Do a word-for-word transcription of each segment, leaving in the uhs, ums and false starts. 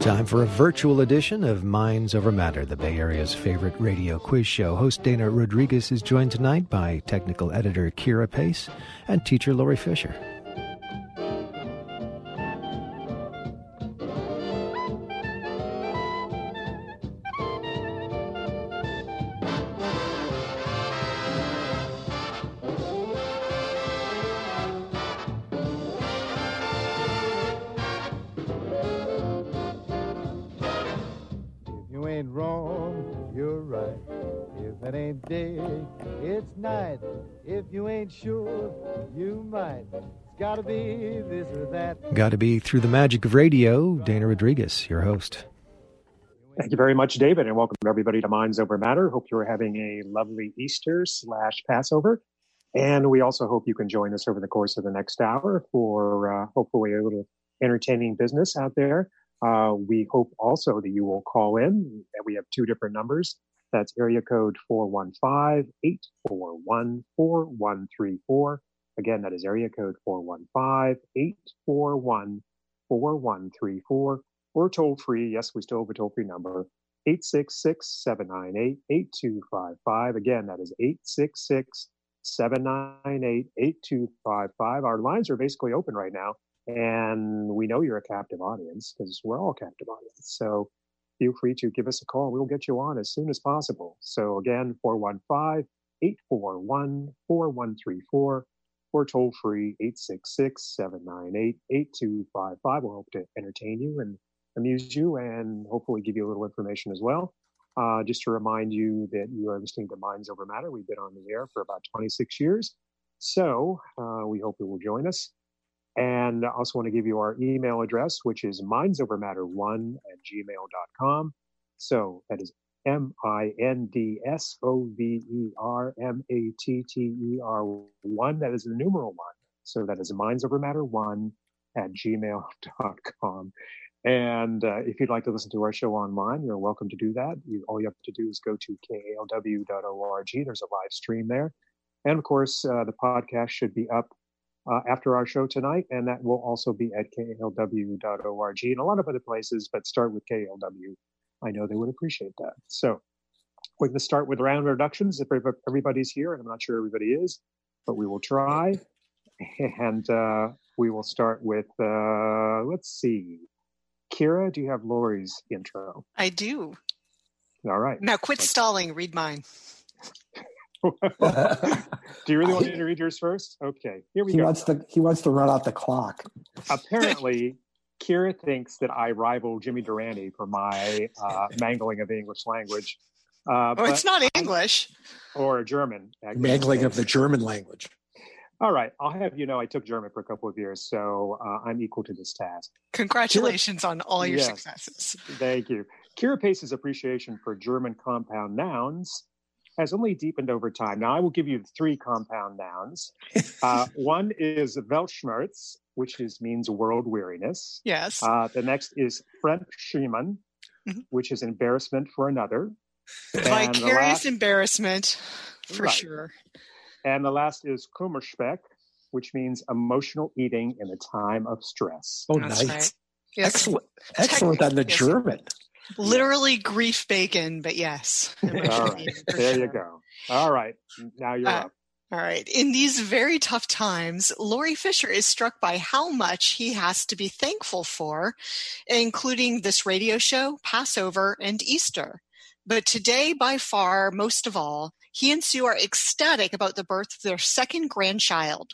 Time for a virtual edition of Minds Over Matter, the Bay Area's favorite radio quiz show. Host Dana Rodriguez is joined tonight by technical editor Kira Pace and teacher Lori Fisher. Gotta be this or that. Gotta be through the magic of radio. Dana Rodriguez, your host. Thank you very much, David, and welcome everybody to Minds Over Matter. Hope you're having a lovely Easter slash Passover. And we also hope you can join us over the course of the next hour for uh, hopefully a little entertaining business out there. Uh, we hope also that you will call in. We have two different numbers. That's area code four one five, eight four one, four one three four. Again, that is area code four one five, eight four one, four one three four, or toll free. Yes, we still have a toll free number, eight six six, seven nine eight, eight two five five. Again, that is eight six six, seven nine eight, eight two five five. Our lines are basically open right now, and we know you're a captive audience because we're all a captive audience. So feel free to give us a call. We'll get you on as soon as possible. So again, four one five, eight four one, four one three four. Or toll free eight six six, seven nine eight, eight two five five. We'll hope to entertain you and amuse you and hopefully give you a little information as well. Uh, just to remind you that you are listening to Minds Over Matter. We've been on the air for about twenty-six years. So uh, we hope you will join us. And I also want to give you our email address, which is mindsovermatter one at gmail dot com. So that is M I N D S O V E R M A T T E R one. That is the numeral one. So that is mindsovermatter one at gmail dot com. And uh, if you'd like to listen to our show online, you're welcome to do that. You, all you have to do is go to K A L W dot org. There's a live stream there. And of course, uh, the podcast should be up uh, after our show tonight. And that will also be at K A L W dot org and a lot of other places, but start with K A L W. I know they would appreciate that. So we're going to start with round introductions if everybody's here, and I'm not sure everybody is, but we will try. And uh, we will start with, uh, let's see. Kira, do you have Lori's intro? I do. All right. Now quit let's... stalling. Read mine. Do you really want me to read yours first? Okay, here we he go. Wants to, he wants to run out the clock. Apparently... Kira thinks that I rival Jimmy Durante for my uh, mangling of the English language. Uh, oh, it's not English. Or German. Mangling of the German language. All right. I'll have you know I took German for a couple of years, so uh, I'm equal to this task. Congratulations Kira, on all your yes, successes. Thank you. Kira Pace's appreciation for German compound nouns has only deepened over time. Now, I will give you three compound nouns. Uh, one is Weltschmerz, which is means world weariness. Yes. Uh, the next is Fremdschämen, mm-hmm. which is embarrassment for another. Vicarious last, embarrassment, for right. sure. And the last is Kummerspeck, which means emotional eating in a time of stress. Oh, That's nice. Right. Yes. Excellent. Excellent on the yes. German. Literally grief bacon, but yes. All right. There sure. you go. All right. Now you're uh, up. All right. In these very tough times, Lori Fisher is struck by how much he has to be thankful for, including this radio show, Passover, and Easter. But today, by far, most of all, he and Sue are ecstatic about the birth of their second grandchild.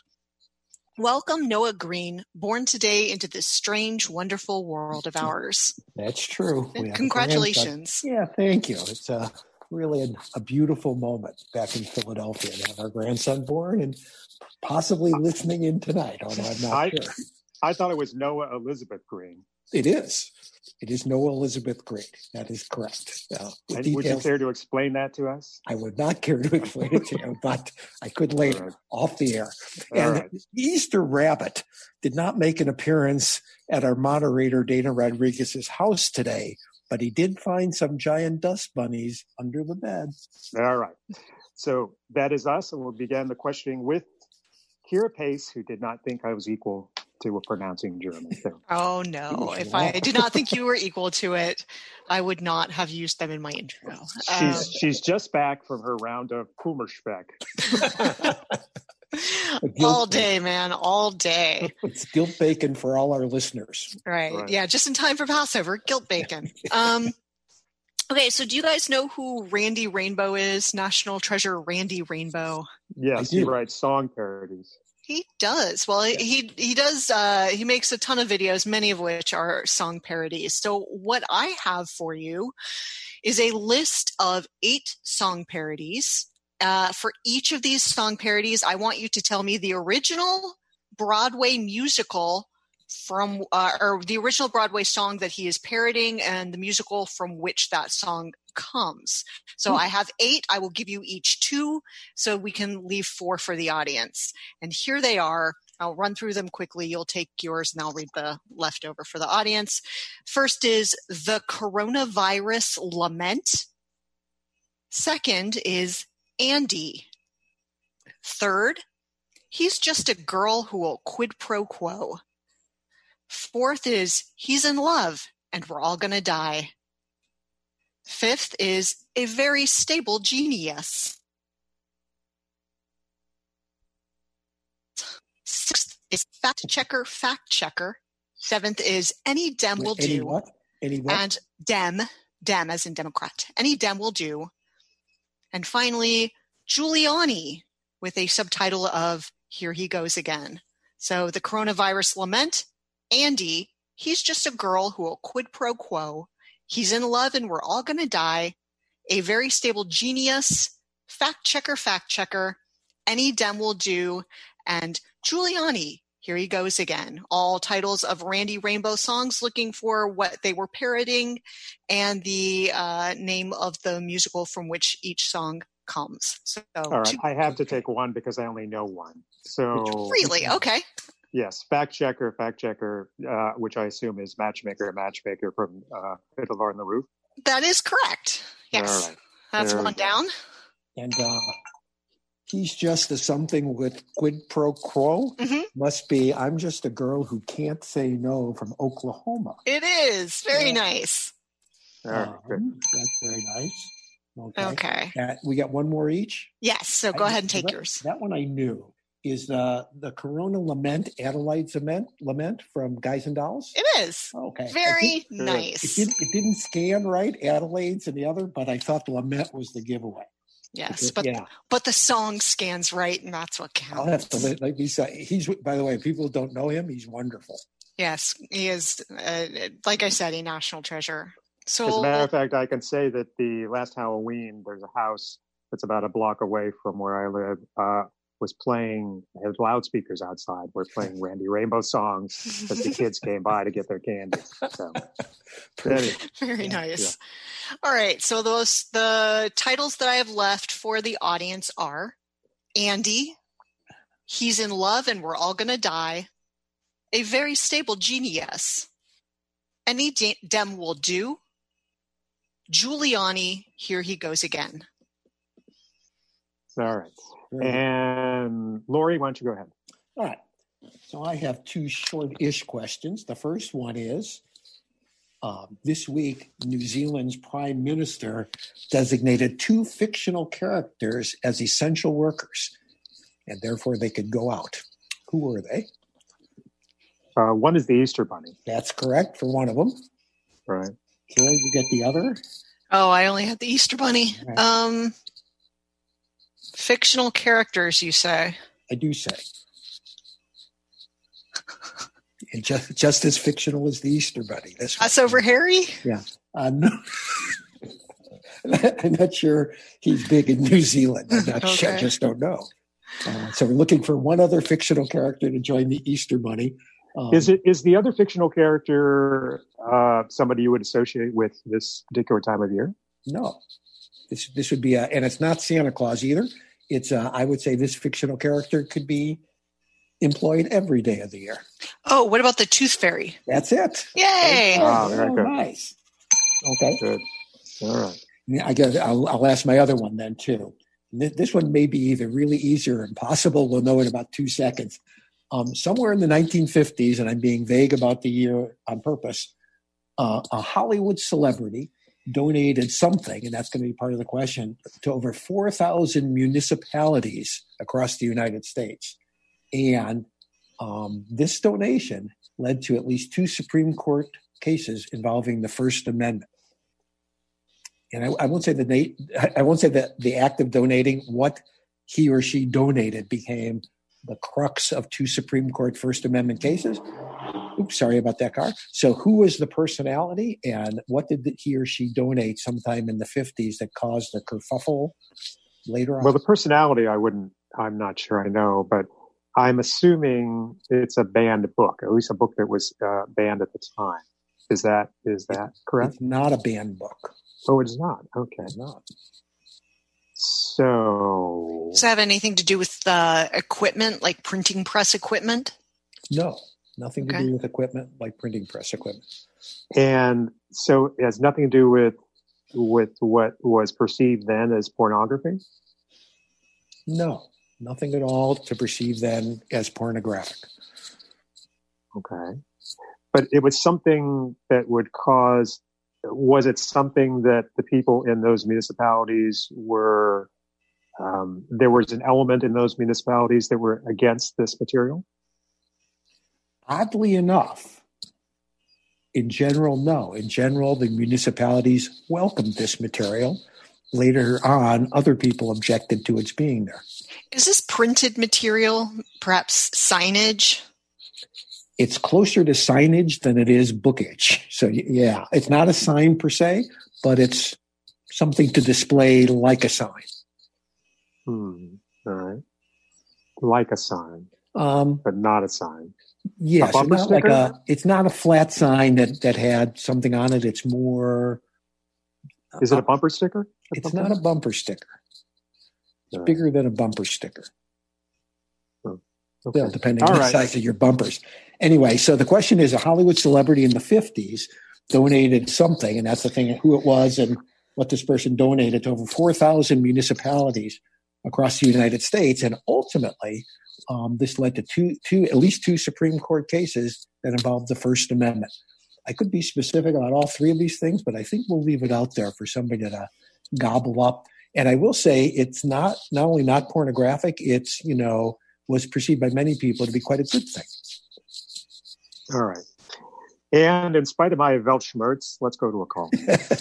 Welcome, Noah Green, born today into this strange, wonderful world of ours. That's true. Congratulations. Yeah, thank you. It's uh, really a, a beautiful moment back in Philadelphia to have our grandson born and possibly listening in tonight, although I'm not I, sure. I thought it was Noah Elizabeth Green. It is. It is Noah Elizabeth Green. That is correct. Uh, and details, would you care to explain that to us? I would not care to explain it to you, but I could later, right. off the air. All and right. Easter Rabbit did not make an appearance at our moderator, Dana Rodriguez's house today, but he did find some giant dust bunnies under the bed. All right. So that is us, and we'll begin the questioning with Kira Pace, who did not think I was equal to pronouncing German. So. Oh, no. If I did not think you were equal to it, I would not have used them in my intro. She's Um, she's just back from her round of Kummerspeck. all day, man, all day. It's guilt bacon for all our listeners. Right. Right. Yeah, just in time for Passover, guilt bacon. Um, okay, so do you guys know who Randy Rainbow is? National Treasure Randy Rainbow. Yes, I he do. writes song parodies. He does. Well, he he does. Uh, he makes a ton of videos, many of which are song parodies. So what I have for you is a list of eight song parodies. Uh, for each of these song parodies, I want you to tell me the original Broadway musical from, uh, or the original Broadway song that he is parodying, and the musical from which that song comes. So I have eight. I will give you each two, so we can leave four for the audience. And here they are. I'll run through them quickly. You'll take yours, and I'll read the leftover for the audience. First is The Coronavirus Lament. Second is Andy. Third, He's Just a Girl Who Will Quid Pro Quo. Fourth is He's in Love and We're All Gonna Die. Fifth is A Very Stable Genius. Sixth is Fact Checker, Fact Checker. Seventh is Any Dem Will Any Do. what? Any what? And Dem, Dem as in Democrat. Any Dem Will Do. And finally, Giuliani, with a subtitle of Here He Goes Again. So The Coronavirus Lament, Andy, He's Just a Girl Who Will Quid Pro Quo, He's in Love and We're All Gonna Die, A Very Stable Genius, Fact Checker, Fact Checker, Any Dem Will Do, and Giuliani, Here He Goes Again. All titles of Randy Rainbow songs, looking for what they were parodying and the uh, name of the musical from which each song comes. So, All right, two- I have to take one because I only know one. So really? Okay. yes, fact checker, fact checker, uh, which I assume is matchmaker, matchmaker from uh, Fiddler on the Roof. That is correct. Yes. All right. That's There one we go. down. And uh, He's Just a Something with Quid Pro Quo. Mhm. Must be I'm Just a Girl Who Can't Say No from Oklahoma. It is. Very Yeah. nice. All right, good. Um, that's very nice. Okay. Okay. Uh, we got one more each. Yes. So go I- ahead and take that, yours. That one I knew is the the Corona Lament, Adelaide's Lament, Lament from Guys and Dolls. It is. Okay. I Very think Good. It nice. didn't, it didn't scan right, Adelaide's and the other, but I thought the Lament was the giveaway. Yes. But yeah, but the song scans right, and that's what I'll have to counts. let, let me say. He's, by the way, people who don't know him, he's wonderful. Yes. He is, uh, like I said, a national treasure. So As a matter of fact, I can say that the last Halloween, there's a house that's about a block away from where I live, uh, was playing, had loudspeakers outside, were playing Randy Rainbow songs as the kids came by to get their candy. So, anyway, very Yeah, nice. All right. So those the titles that I have left for the audience are Andy, He's in Love and We're All Gonna Die, A Very Stable Genius, Any De- Dem Will Do, Giuliani, Here He Goes Again. all right. Very good. And Lori, why don't you go ahead? All right. So I have two short-ish questions. The first one is, um, this week, New Zealand's Prime Minister designated two fictional characters as essential workers, and therefore they could go out. Who were they? Uh, one is the Easter Bunny, That's correct for one of them. right? Kara, you get the other? Oh, I only had the Easter Bunny. Right. Um, fictional characters, you say? I do say. And just, just as fictional as the Easter Bunny. This one. Passover Harry? Uh, no. I'm not sure he's big in New Zealand. I'm not sure. I Okay. just don't know. Uh, so we're looking for one other fictional character to join the Easter Bunny. Um, Is it is the other fictional character uh, somebody you would associate with this particular time of year? No. This this would be a, and it's not Santa Claus either. It's uh, I would say this fictional character could be employed every day of the year. Oh, what about the Tooth Fairy? That's it. Yay! Ah, very Oh, good. nice. Okay. Good. All right. Yeah, I guess I'll, I'll ask my other one then too. Th- This one may be either really easy or impossible. We'll know in about two seconds. Um, somewhere in the nineteen fifties, and I'm being vague about the year on purpose, uh, a Hollywood celebrity donated something, and that's going to be part of the question, to over four thousand municipalities across the United States. And um, this donation led to at least two Supreme Court cases involving the First Amendment. And I, I won't say the na- I won't say that the act of donating, what he or she donated became the crux of two Supreme Court First Amendment cases. Oops, sorry about that, car. So who was the personality, and what did he or she donate sometime in the fifties that caused the kerfuffle later on? Well, the personality, I wouldn't, I'm not sure I know, but I'm assuming it's a banned book, at least a book that was uh, banned at the time. Is that is that correct? It's not a banned book. Oh, it's not. Okay. It's not. So, does that have anything to do with the equipment, like printing press equipment? No, nothing to Okay. do with equipment like printing press equipment. and so it has nothing to do with with what was perceived then as pornography. No, nothing at all to perceive then as pornographic. Okay, but it was something that would cause. Was it something that the people in those municipalities were? Um, there was an element in those municipalities that were against this material? Oddly enough, in general, no. In general, the municipalities welcomed this material. Later on, other people objected to its being there. Is this printed material, perhaps signage? It's closer to signage than it is bookage. So, y- yeah, it's not a sign per se, but it's something to display like a sign. Hmm. All right. Like a sign, Um, but not a sign. yes, A bumper not like sticker? a, it's not a flat sign that, that had something on it. It's more. Is it a bumper sticker? It's not a bumper sticker. It's No. bigger than a bumper sticker. Okay. Well, depending All on the right. size of your bumpers. Anyway, so the question is, a Hollywood celebrity in the fifties donated something, and that's the thing, who it was and what this person donated to over four thousand municipalities across the United States. And ultimately, um, this led to two, two, at least two Supreme Court cases that involved the First Amendment. I could be specific about all three of these things, but I think we'll leave it out there for somebody to gobble up. And I will say it's not, not only not pornographic, it's, you know, was perceived by many people to be quite a good thing. All right. And in spite of my Weltschmerz, let's go to a call.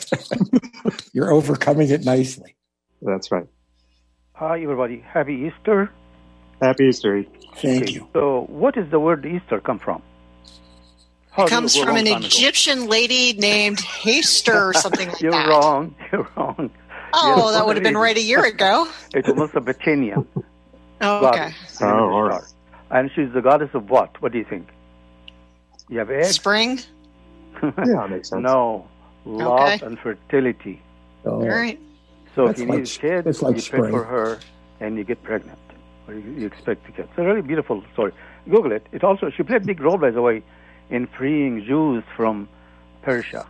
You're overcoming it nicely. That's right. Hi, everybody. Happy Easter. Happy Easter. Thank Okay, you. So, what is the word Easter come from? How It did comes go from long an time ago? Egyptian lady named Haster or something like You're that. wrong. You're wrong. Oh, Yes, that would have been right a year ago. It was a Betania. Oh, okay. goddess, Oh, all right. And she's the goddess of what? What do you think? You have eggs? Spring? Yeah, that makes sense. No. Love Okay. and fertility. So, All right. So That's if you like- need kids, that's like you pray spring. for her and you get pregnant. Or you, you expect to get. It's a really beautiful story. Google it. It also, she played a big role, by the way, in freeing Jews from Persia.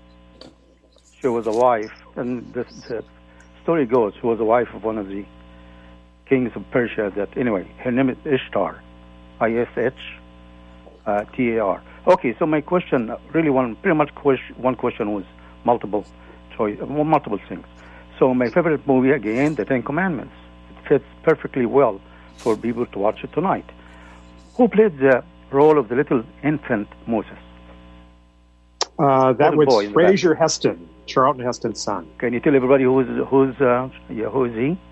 She was a wife, and the, the story goes, she was a wife of one of the kings of Persia that, anyway, her name is Ishtar, I S H T A R. Okay, so my question, really one, pretty much question, one question was multiple choice, well, multiple things. So my favorite movie, again, The Ten Commandments. It fits perfectly well for people to watch it tonight. Who played the role of the little infant Moses? Uh, that Little was boy in the Fraser Heston, Charlton Heston's son. Can you tell everybody who's who's uh, yeah, who is he?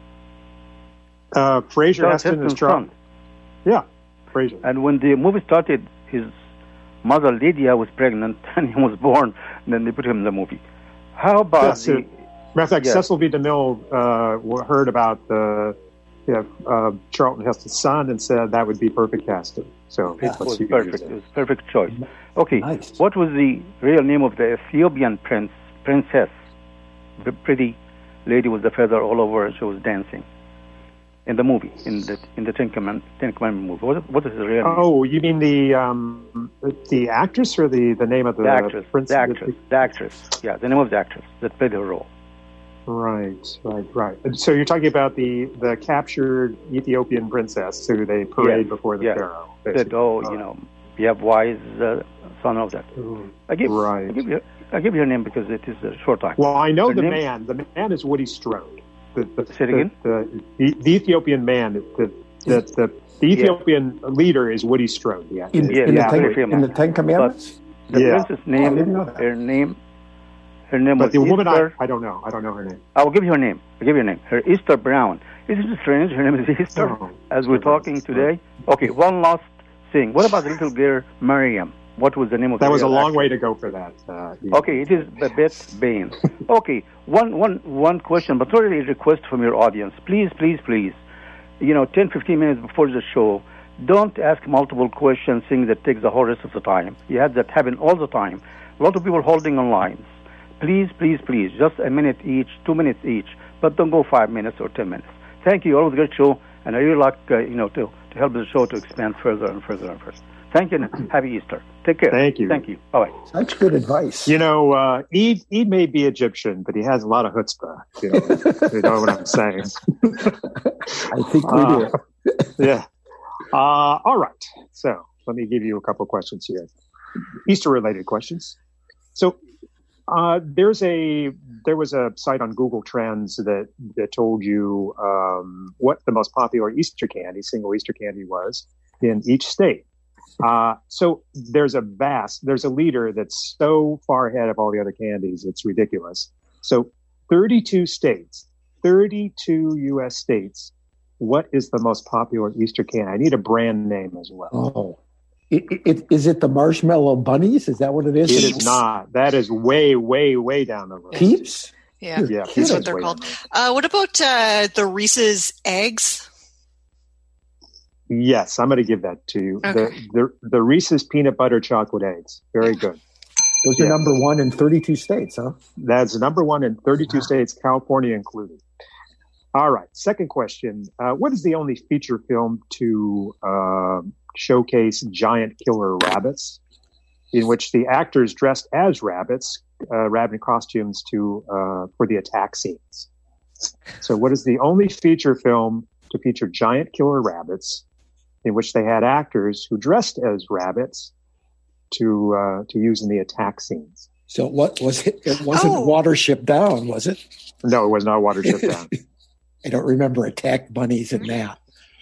Uh, Fraser Charles Heston is Heston's Charlton. son. Yeah, Fraser. And when the movie started, his mother Lydia was pregnant, and he was born. And then they put him in the movie. How about Yes, the? it- Matter of fact, Yes. Cecil B. DeMille uh, w- heard about the yeah, uh, Charlton Heston's son and said that would be perfect casting. So It let's was see who perfect. used It it. was perfect choice. Okay, Nice. what was the real name of the Ethiopian prince princess? The pretty lady with the feather all over. She was dancing in the movie, in the in the Ten Commandment, Ten Commandment movie. What, what is the real name? Oh, you mean the um, the actress or the, the name of the, the actress. prince? The actress. The actress. Yeah, the name of the actress that played her role. Right, right, right. And so you're talking about the, the captured Ethiopian princess who they parade Yes, before the yes. pharaoh. that, oh, you know, you have wise uh, son of that. I give, right. I give you, I give you her name because it is a short time. Well, I know her the name, man. The man is Woody Strode. The, the, say it again? The, the, the Ethiopian man. The, the, the, the Ethiopian yeah. leader is Woody Strode. Yeah, in, yeah, in, yeah. The, ten, in the Ten Commandments. But the yeah. princess name, oh, her name, her name but was the woman, Esther. I, I don't know. I don't know her name. I will give you her name. I'll give you her name. Her Esther Brown. Isn't it strange? Her name is Esther. Oh, as we're talking today. Okay, one last thing. What about the little girl Miriam? What was the name of that? That was a long actor? way to go for that. Uh, yeah. Okay, it is Babette Bain. Okay, one, one, one question, but really a request from your audience. Please, please, please, you know, ten, fifteen minutes before the show, don't ask multiple questions, things that takes the whole rest of the time. You have that happen all the time. A lot of people holding on lines. Please, please, please, just a minute each, two minutes each, but don't go five minutes or ten minutes. Thank you. Always a great show, and I really like, uh, you know, to, to help the show to expand further and further and further. Thank you, and happy Easter. Take care. Thank you. Thank you. Bye-bye. That's good advice. You know, uh, Eid, Eid may be Egyptian, but he has a lot of chutzpah. You know, you know what I'm saying? I think we uh, do. Yeah. Uh, all right. So let me give you a couple of questions here. Easter-related questions. So uh, there's a there was a site on Google Trends that that told you um, what the most popular Easter candy, single Easter candy, was in each state. Uh, so there's a vast, there's a leader that's so far ahead of all the other candies, it's ridiculous. So thirty-two states, thirty-two U S states. What is the most popular Easter candy? I need a brand name as well. Oh, it, it, is it the Marshmallow Bunnies? Is that what it is? It Peeps. is not. That is way, way, way down the road. Peeps? Yeah, Yeah, that's what is they're way called. down the road. Uh, what about uh, the Reese's eggs? Yes, I'm going to give that to you. Okay. The, the the Reese's peanut butter chocolate eggs. Very good. Those are Yeah. number one in thirty-two states, huh? That's number one in thirty-two Wow. states, California included. All right. Second question. Uh, what is the only feature film to uh, showcase giant killer rabbits, in which the actors dressed as rabbits, uh, rabbit costumes to uh, for the attack scenes? So what is the only feature film to feature giant killer rabbits, in which they had actors who dressed as rabbits to uh, to use in the attack scenes? So what was it? It wasn't Oh. Watership Down, was it? No, it was not Watership Down. I don't remember attack bunnies in that.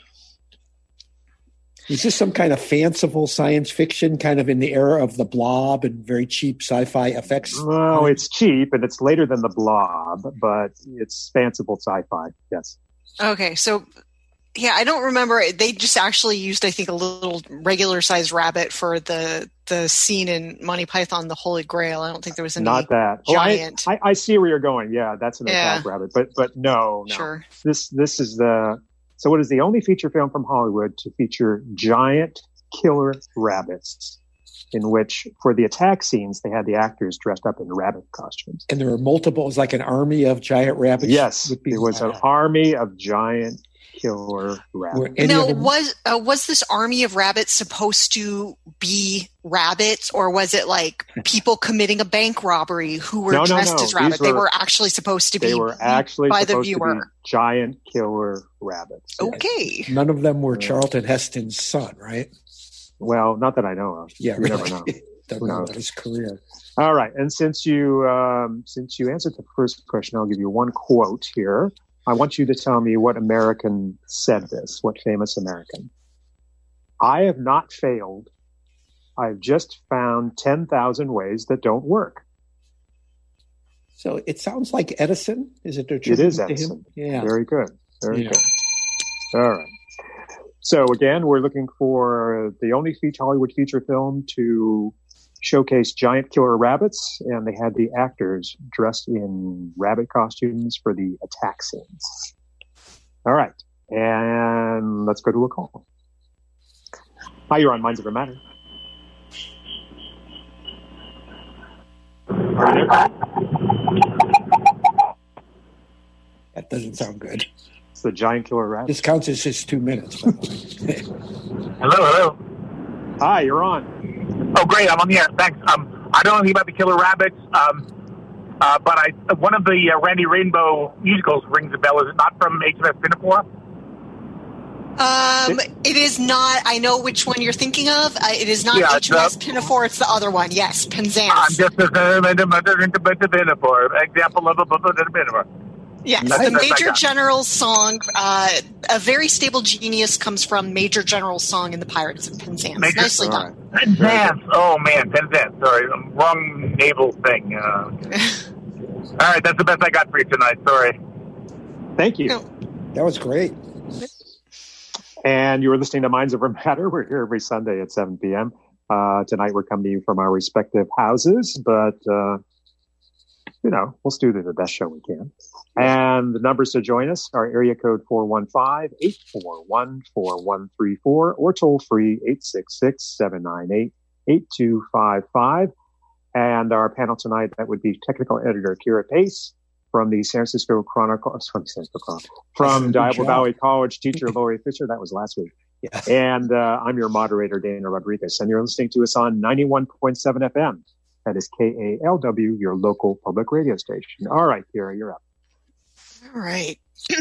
Is this some kind of fanciful science fiction, kind of in the era of the Blob and very cheap sci-fi effects? Well, it's cheap and it's later than the Blob, but it's fanciful sci-fi. Yes. Okay, so yeah, I don't remember. They just actually used, I think, a little regular-sized rabbit for the the scene in Monty Python, The Holy Grail. I don't think there was any Not that giant. Oh, I, I, I see where you're going. Yeah, that's an Yeah. attack rabbit, but but no, no. Sure. This this is the so what is the only feature film from Hollywood to feature giant killer rabbits, in which for the attack scenes they had the actors dressed up in rabbit costumes. And there were multiple. It was like an army of giant rabbits. Yes, Would be- it was an army of giant killer Were rabbits. any Now, of them- was uh, was this army of rabbits supposed to be rabbits, or was it like people committing a bank robbery who were No, no, dressed no. as rabbits? These They were- were actually supposed to be They were actually by the supposed to be viewer. giant killer rabbits. Okay. None of them were Charlton Heston's son, right? Well, not that I know of. Yeah, You never really. know. Don't Who know knows? about his career. All right, and since you um, since you answered the first question, I'll give you one quote here. I want you to tell me what American said this. What famous American? I have not failed. I've just found ten thousand ways that don't work. So it sounds like Edison. Is it? It is attributed to Edison. him? Yeah. Very good. Very Yeah. good. All right. So again, we're looking for the only feature, Hollywood feature film to showcase giant killer rabbits, and they had the actors dressed in rabbit costumes for the attack scenes. All right. And let's go to a call. Hi, you're on Minds Over Matter. Are you there? That doesn't sound good. It's the giant killer rabbit. This counts as just two minutes. By the way. Hello, hello. Hi, you're on. Oh, great. I'm on the air. Thanks. Um, I don't know anything about the killer rabbits, um, uh, but I one of the uh, Randy Rainbow musicals rings a bell. Is it not from H M S Pinafore? Um, it is not. I know which one you're thinking of. Uh, it is not Yeah, H M S the- Pinafore. It's the other one. Yes, Penzance. I'm just a mother into Pinafore. Example of a Pinafore. Yes, That's the the best I Major got. General's song, uh, A Very Stable Genius, comes from Major General's song in the Pirates of Penzance. Major- Nicely All done. right. Penzance. Oh man, Penzance. Sorry, wrong naval thing. Uh, all right, that's the best I got for you tonight. Sorry. Thank you. No. That was great. And you're listening to Minds Over Matter. We're here every Sunday at seven p.m. Uh, tonight we're coming to you from our respective houses, but, uh, you know, we'll still do the best show we can. And the numbers to join us are area code four one five, eight four one, four one three four or toll free eight six six, seven nine eight, eight two five five. And our panel tonight, that would be technical editor Kira Pace, from the San Francisco Chronicle, from, San Francisco Chronicle, from Diablo Valley College, teacher Lori Fisher. That was last week. Yeah. And uh, I'm your moderator, Dana Rodriguez, and you're listening to us on ninety-one point seven F M. That is K A L W, your local public radio station. All right, Kira, you're up. All right.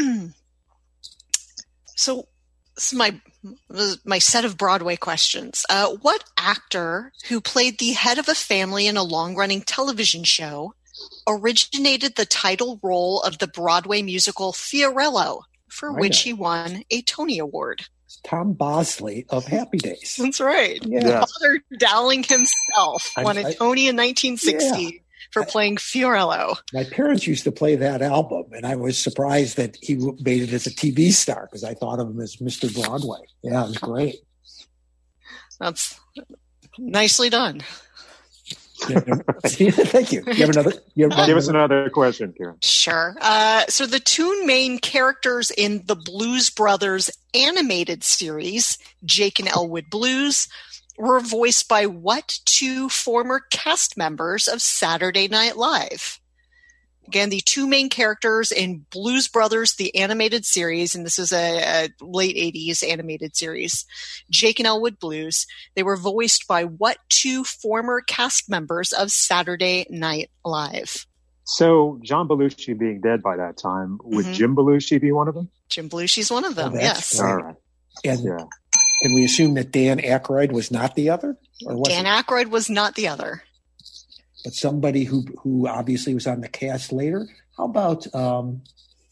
So, this is my my set of Broadway questions. Uh, what actor who played the head of a family in a long-running television show originated the title role of the Broadway musical Fiorello, for I which know. he won a Tony Award? Tom Bosley of Happy Days. That's right. Yeah. Yeah. Father Dowling himself I'm- won a I- Tony in nineteen sixty Yeah. for playing Fiorello. My parents used to play that album, and I was surprised that he made it as a T V star because I thought of him as Mister Broadway. Yeah, it was great. That's nicely done. Thank you. You have another? You have Give us another question, Kira. Sure. Uh, so the two main characters in the Blues Brothers animated series, Jake and Elwood Blues, were voiced by what two former cast members of Saturday Night Live? Again, the two main characters in Blues Brothers, the animated series, and this is a, a late eighties animated series, Jake and Elwood Blues, they were voiced by what two former cast members of Saturday Night Live? So, John Belushi being dead by that time, would Mhm. Jim Belushi be one of them? Jim Belushi's one of them, Oh, that's yes. great. All right. And Yeah. can we assume that Dan Aykroyd was not the other, or was Dan he? Aykroyd was not the other. But somebody who who obviously was on the cast later? How about? Um,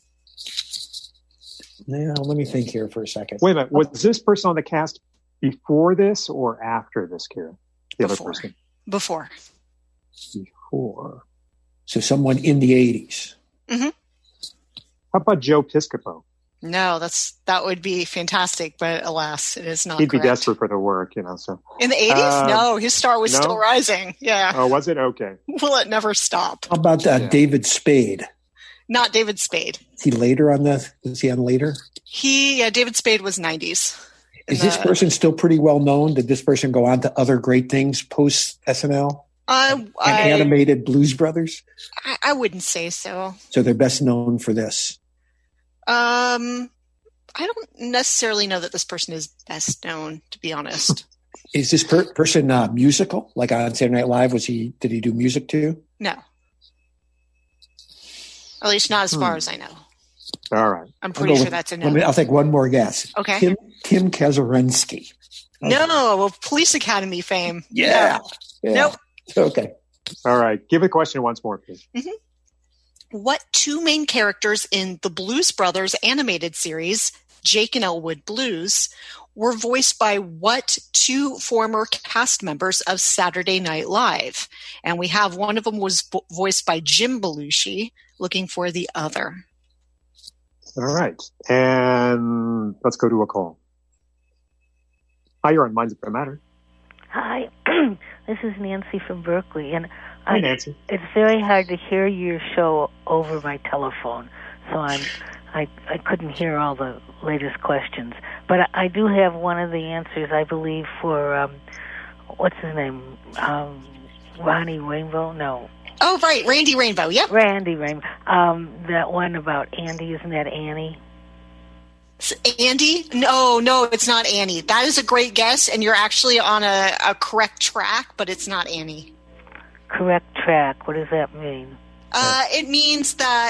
now, let me think here for a second. Wait a minute. Was this person on the cast before this or after this, Kira? The Before. other person? Before. Before. So someone in the eighties. How about Joe Piscopo? No, that's that would be fantastic, but alas, it is not. He'd be correct. desperate for the work, you know. So, In the eighties? Uh, no, his star was no? still rising. Yeah. oh, was it okay? Will it never stop? How about uh, Yeah. David Spade? Not David Spade. Is he later on the? Is he on later? He, yeah, David Spade was nineties. Is this Uh, person still pretty well known? Did this person go on to other great things post S N L Uh, and I, animated Blues Brothers? I, I wouldn't say so. So they're best known for this. Um, I don't necessarily know that this person is best known, to be honest. Is this per- person uh, musical? Like on Saturday Night Live, was he? Did he do music too? No. At least not as far Hmm. as I know. All right. I'm I'll pretty go sure with- that's a Let me- no. I'll take one more guess. Okay. Tim Tim Kazurinsky. No, well, Police Academy fame. Yeah. yeah. Nope. Okay. All right. Give a question once more, please. What two main characters in the Blues Brothers animated series, Jake and Elwood Blues, were voiced by what two former cast members of Saturday Night Live? And we have one of them was vo- voiced by Jim Belushi, looking for the other. All right. And let's go to a call. Hi, you're on Minds Over Matter. Hi, this is Nancy from Berkeley, and Hi, I, Nancy. it's very hard to hear your show over my telephone, so I'm I I couldn't hear all the latest questions, but I, I do have one of the answers, I believe, for um, what's his name, um, Ronnie Rainbow? No, Oh, right, Randy Rainbow. Yep. Randy Rainbow. Um, that one about Andy, isn't that Annie? S- Andy? No, no, it's not Annie. That is a great guess, and you're actually on a, a correct track, but it's not Annie. Correct track. What does that mean? Uh, it means that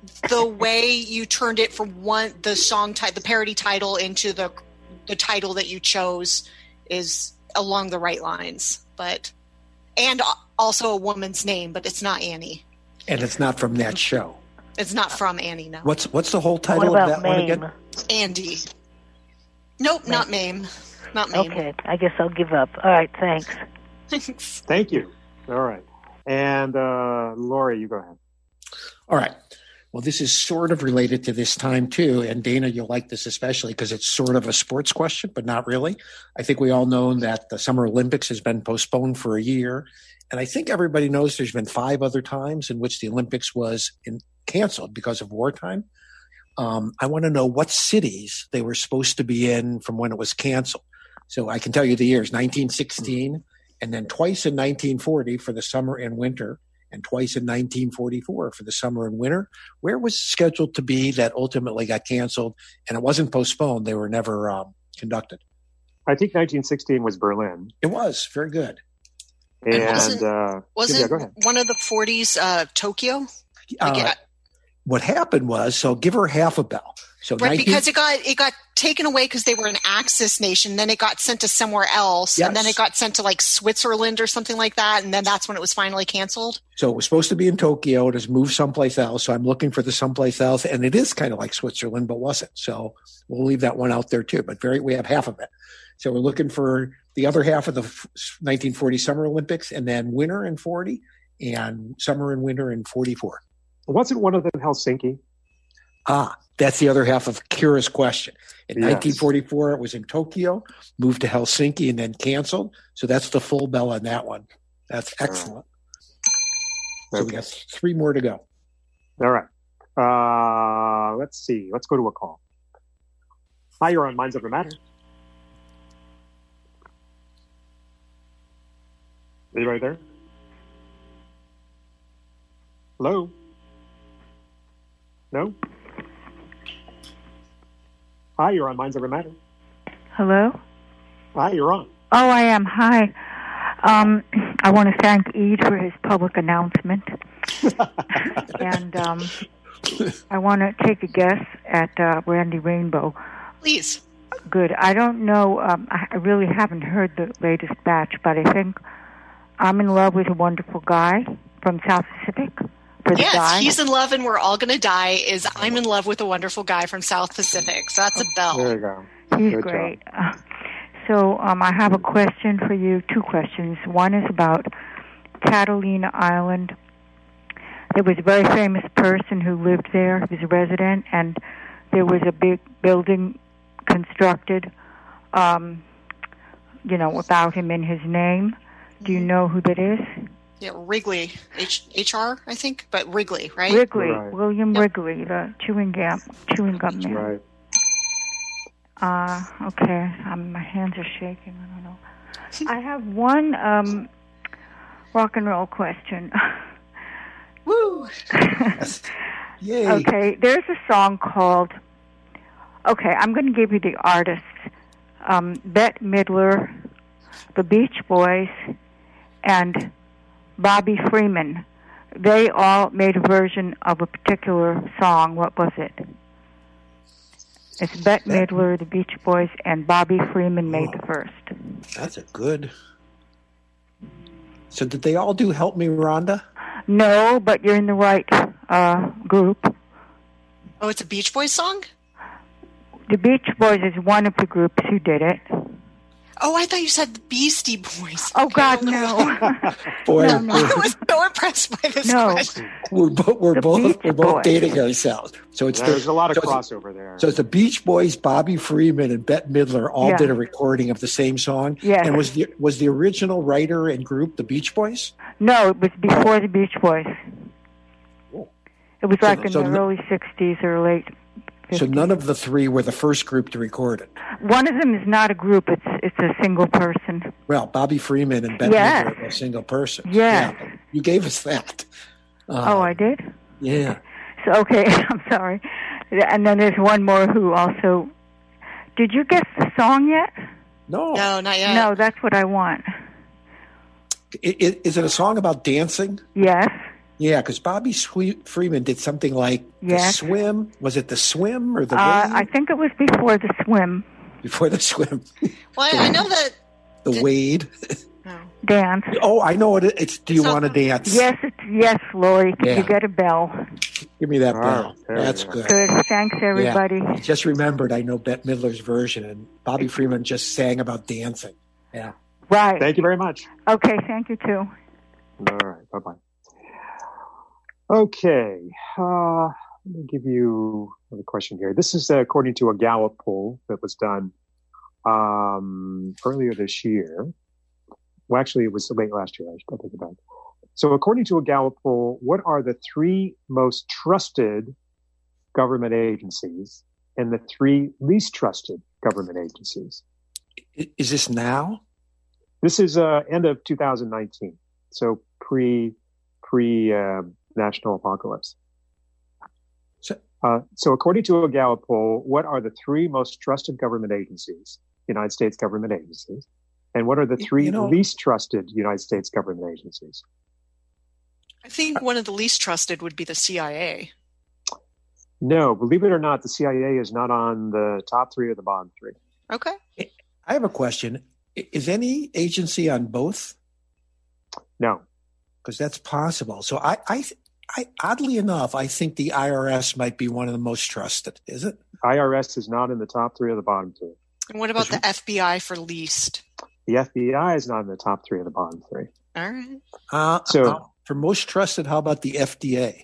the way you turned it from one the song type, the parody title, into the the title that you chose is along the right lines. But and also a woman's name, but it's not Annie. And it's not from that show. It's not from Annie. No. What's what's the whole title what of about that one Mame? again? Andy. Nope, Mame. not Mame. Not Mame. Okay, I guess I'll give up. All right, thanks. Thanks. Thank you. All right. And uh, Lori, you go ahead. All right. Well, this is sort of related to this time, too. And Dana, you'll like this especially because it's sort of a sports question, but not really. I think we all know that the Summer Olympics has been postponed for a year. And I think everybody knows there's been five other times in which the Olympics was in, canceled because of wartime. Um, I want to know what cities they were supposed to be in from when it was canceled. So I can tell you the years, nineteen sixteen, and then twice in nineteen forty for the summer and winter, and twice in nineteen forty-four for the summer and winter. Where was scheduled to be that ultimately got canceled, and it wasn't postponed. They were never um, conducted. I think nineteen sixteen was Berlin. It was. Very good. And, And wasn't, uh, wasn't yeah, go ahead. one of the forties uh, Tokyo? Like Uh, it, what happened was, so give her half a bell. So right, nineteen because it got it got taken away because they were an Axis nation. Then it got sent to somewhere else, Yes. and then it got sent to like Switzerland or something like that. And then that's when it was finally canceled. So it was supposed to be in Tokyo. It has moved someplace else. So I'm looking for the someplace else. And it is kind of like Switzerland, but wasn't. So we'll leave that one out there too. But very, we have half of it. So we're looking for the other half of the nineteen forty Summer Olympics, and then winter in forty and summer and winter in forty-four. Wasn't one of them Helsinki? Ah, that's the other half of Kira's question. In Yes. nineteen forty-four, it was in Tokyo, moved to Helsinki, and then canceled. So that's the full bell on that one. That's excellent. So we Okay. got three more to go. All right. Uh, let's see. Let's go to a call. Hi, you're on Minds Over Matter. Are you right there? Hello? No? Hi, you're on Minds Over Matter. Hello? Hi, you're on. Oh, I am. Hi. Um, I want to thank Ede for his public announcement. and um, I want to take a guess at uh, Randy Rainbow. Please. Good. I don't know. Um, I really haven't heard the latest batch, but I think I'm in Love with a Wonderful Guy from South Pacific. For the Yes, guy. He's in Love and We're All Gonna Die is I'm in Love with a Wonderful Guy from South Pacific. So that's a bell. There you go. He's Good great. Uh, so um, I have a question for you, two questions. One is about Catalina Island. There was a very famous person who lived there, who was a resident, and there was a big building constructed, um, you know, about him in his name. Do you know who that is? Yeah, Wrigley, H- HR, I think, but Wrigley, right? Wrigley, Right. William Yep. Wrigley, the chewing gum, chewing gum That's man. right. Uh, okay, um, my hands are shaking. I don't know. I have one um, rock and roll question. Woo! Yay. Okay, there's a song called. Okay, I'm going to give you the artists: um, Bette Midler, the Beach Boys, and Bobby Freeman. They all made a version of a particular song. What was it? It's Bette Midler, the Beach Boys, and Bobby Freeman made Oh. the first. That's a good. So did they all do Help Me, Rhonda? No, but you're in the right uh, group. Oh, it's a Beach Boys song? The Beach Boys is one of the groups who did it. Oh, I thought you said the Beastie Boys. Oh, Okay, God, well, no. Boy, No, no. I we're, was so impressed by this No. question. we're, bo- we're The both Beach we're both Boys. dating ourselves. So it's There's the, a lot of so it's- crossover there. So it's the Beach Boys, Bobby Freeman, and Bette Midler all Yeah. did a recording of the same song. Yes. And was the was the original writer and group the Beach Boys? No, it was before the Beach Boys. Oh. It was So- like in so the no- early sixties or late fifties. So none of the three were the first group to record it. One of them is not a group, it's it's a single person. Well, Bobby Freeman and Bette Yes. Midler are a single person. Yes. Yeah, you gave us that. Uh, Oh, I did? Yeah. So, okay, I'm sorry. And then there's one more who also... Did you guess the song yet? No. No, not yet. No, that's what I want. I- I- Is it a song about dancing? Yes. Yeah, because Bobby Swe- Freeman did something like Yes. the swim. Was it the swim or the Uh, wade? I think it was before the swim Before the swim. Well, I, I know that. The Did- wade. dance. Oh, I know what it, it's. Do you So- want to dance? Yes, it's, yes, Lori. Yeah. You get a bell. Give me that All bell. right, there That's you go. good. Good. Thanks, everybody. I just remembered I know Bette Midler's version, and Bobby Freeman just sang about dancing. Yeah. Right. Thank you very much. Okay, thank you, too. All right. Bye-bye. Okay. Uh, let me give you another question here. This is uh, according to a Gallup poll that was done um, earlier this year. Well, actually, it was late last year. I should take it back. So according to a Gallup poll, what are the three most trusted government agencies and the three least trusted government agencies? I- Is this now? This is uh, end of two thousand nineteen, so pre pre uh, national apocalypse. So, Uh, so according to a Gallup poll, what are the three most trusted government agencies, United States government agencies, and what are the You- three you know- least trusted United States government agencies? I think one of the least trusted would be the C I A. No, believe it or not, the C I A is not on the top three or the bottom three. Okay. I have a question. I- Is any agency on both? No. Because that's possible. So I, I, I, oddly enough, I think the I R S might be one of the most trusted. Is it? I R S is not in the top three or the bottom two. And what about the F B I for least? The F B I is not in the top three or the bottom three. All right. Uh, So- uh, for most trusted, how about the F D A?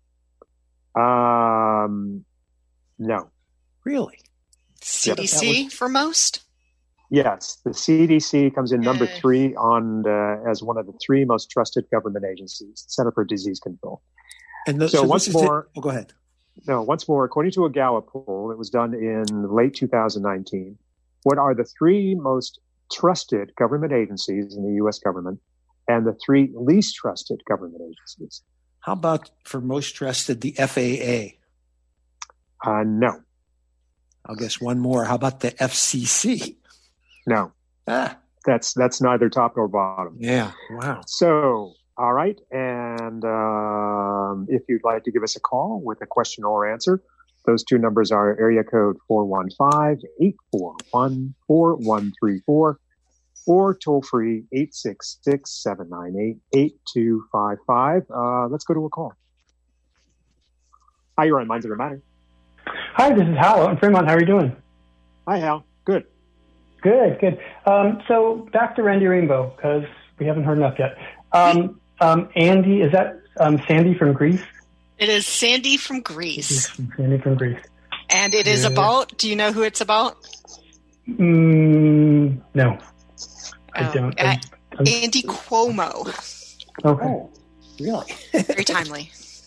Um, no. Really? C D C for most? Yes, the C D C comes in number Okay. three on uh, as one of the three most trusted government agencies, Center for Disease Control. And the, So this once is the- more- oh, go ahead. No, once more, according to a Gallup poll that was done in late two thousand nineteen, what are the three most trusted government agencies in the U S government and the three least trusted government agencies? How about for most trusted, the F A A? Uh, no, I'll guess one more. How about the F C C? no, Ah, that's that's neither top nor bottom. yeah. Wow. So, all right. And um, if you'd like to give us a call with a question or answer, those two numbers are area code four one five, eight four one, four one three four or toll free eight six six, seven nine eight, eight two five five. Uh, let's go to a call. Hi, you're on Minds Over Matter. Hi, this is Hal in Fremont. How are you doing? Hi, Hal. Good. Good, good. Um, so back to Randy Rainbow, because we haven't heard enough yet. Um, um, Andy, is that um, Sandy from Greece? It is Sandy from Greece. Sandy from Greece. And it is Yeah. about, do you know who it's about? Mm, no, I Oh, don't. uh, I, I'm- Andy Cuomo. okay. Oh, really? Very timely.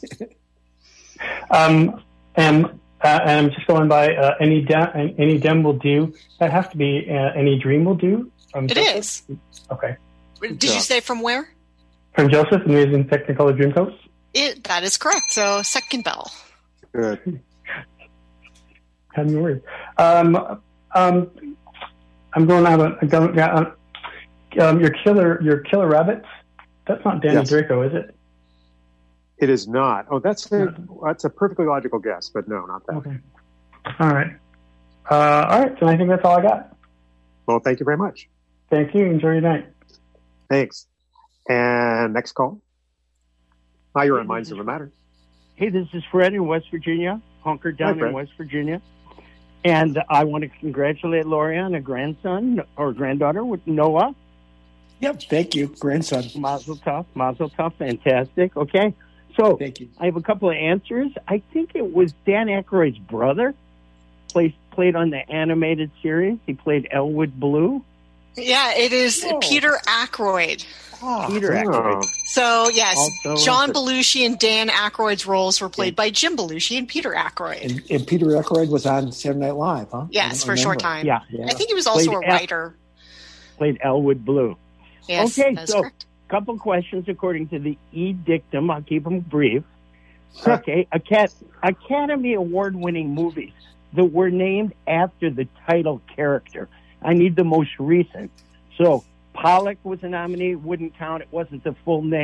Um, and, uh, and I'm just going by uh, any dem, any dem will do. That has to be uh, any dream will do. From It Joseph? is. Okay. Did you say from where? From Joseph, Amazing Technicolor Dreamcoat. It, that is correct. So second bell. Good. Have no worries. Um, um, I'm going on. A, going, uh, um, your killer, your killer rabbits. That's not Danny Yes. Draco, is it? It is not. Oh, that's a, that's a perfectly logical guess, but no, not that. Okay. All right. Uh, all right. So I think that's all I got. Well, thank you very much. Thank you. Enjoy your night. Thanks. And next call. Hi, you're on Minds Over Matter. Hey, this is Fred in West Virginia, hunkered Hi, down Fred. in West Virginia. And I want to congratulate Lori on a grandson or granddaughter with Noah. Yep. Thank you, grandson. Mazel tov, mazel tov, fantastic. Okay, so Thank you. I have a couple of answers. I think it was Dan Aykroyd's brother, played played on the animated series. He played Elwood Blue. Yeah, it is Whoa. Peter Aykroyd. Oh, Peter Aykroyd. Oh, So, yes, Also- John Belushi and Dan Aykroyd's roles were played by Jim Belushi and Peter Aykroyd. and, and Peter Aykroyd was on Saturday Night Live, huh? Yes, I for a short remember. time. Yeah, Yeah. I think he was also Played a Al- writer. played Elwood Blue. Yes, Okay, that's so- correct. Couple questions according to the edictum. I'll keep them brief. Okay, Acad- Academy Award-winning movies that were named after the title character. I need the most recent. So Pollock was a nominee. Wouldn't count. It wasn't the full name.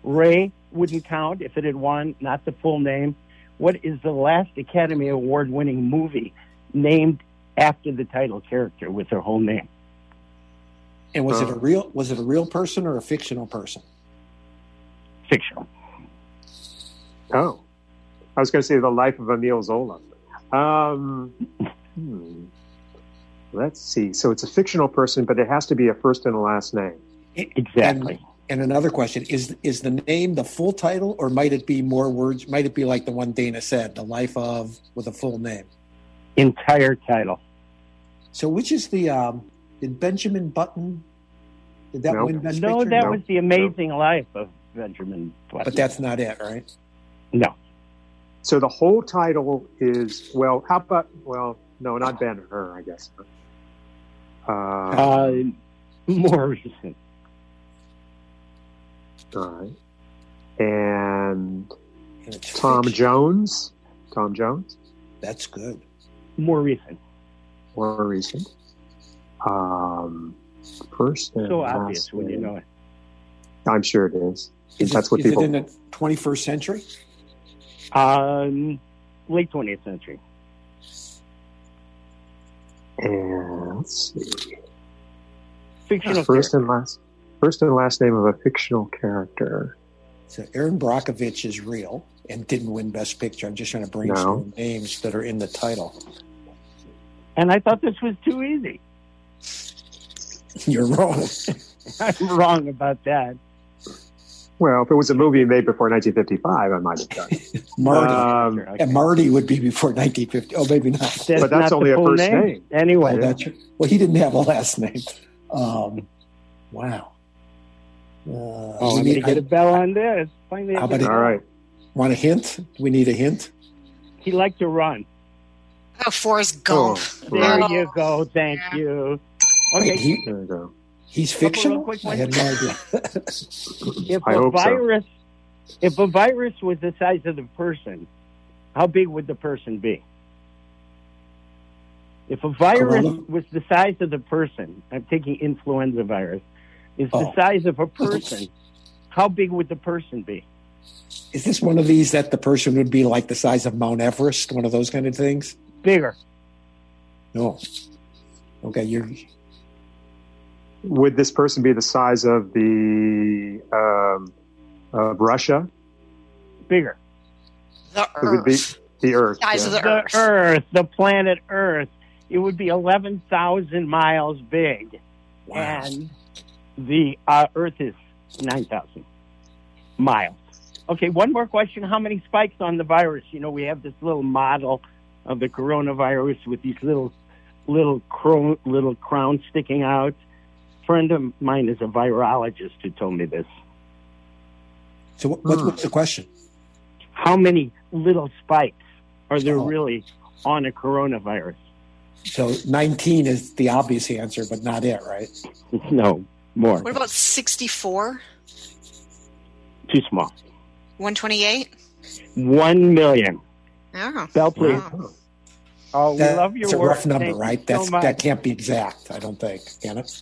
Ray wouldn't count if it had won, not the full name. What is the last Academy Award-winning movie named after the title character with their whole name? And was Uh. it a real was it a real person or a fictional person? Fictional. Oh, I was going to say The Life of Emile Zola. Um, hmm. Let's see. So it's a fictional person, but it has to be a first and a last name. Exactly. And, and another question, is is the name the full title, or might it be more words? Might it be like the one Dana said, The Life of, with a full name? Entire title. So which is the, um, did Benjamin Button, did that Nope. win Best No, Picture? that No. was The Amazing Life of Benjamin Button. But that's not it, right? No. So the whole title is, well, how about, well, no, not Ben-Hur, I guess. Uh, Uh, more recent. all right. And And it's Tom fiction. Jones. Tom Jones, That's good. More recent. more recent. Um, first and So last obvious when you name. know it. I'm sure it is. Is, That's it, what is people. it in the twenty-first century? Um, late twentieth century. And let's see. Fictional First character. and last. First and last name of a fictional character. So Aaron Brockovich is real and didn't win Best Picture. I'm just trying to brainstorm names that are in the title. And I thought this was too easy. You're wrong. I'm wrong about that. Well, if it was a movie made before nineteen fifty-five, I might have done it. Marty. Um, Okay. And Marty would be before nineteen fifty. Oh, maybe not. That's but that's not only the a full first name. Anyway, Oh, that's, well, he didn't have a last name. Um, wow. Uh, oh, we I'm going need- to get a bell on this. Finally, I How get about a it? All bell. right. Want a hint? We need a hint. He liked to run. Oh, Forrest Gump. Oh, There right. you go. Thank Yeah. you. Wait, Okay. he, There you go. he's Couple fictional? real quick I ones. had no idea. If I a hope so. virus, if a virus was the size of the person, how big would the person be? If a virus Corona? was the size of the person, I'm taking influenza virus, is the Oh. size of a person, how big would the person be? Is this one of these that the person would be like the size of Mount Everest, one of those kind of things? Bigger. No. Okay, you're Would this person be the size of the um, of Russia? Bigger. The It would be Earth. the Earth. Size yeah. of the The Earth. Earth, the planet Earth. It would be eleven thousand miles big. wow. And the uh, Earth is nine thousand miles. Okay, one more question. How many spikes on the virus? You know, we have this little model of the coronavirus with these little little cro- little crowns sticking out. A friend of mine is a virologist who told me this. So what, what, what's the question? How many little spikes are there Oh. really on a coronavirus? So nineteen is the obvious answer, but not it, right? No, more. What about sixty-four? Too small. one twenty-eight? One million. Oh. Bell, please. Wow. Oh, we That- love your That's a work. rough number, Thank you right? so That's much. that can't be exact, I don't think, can it?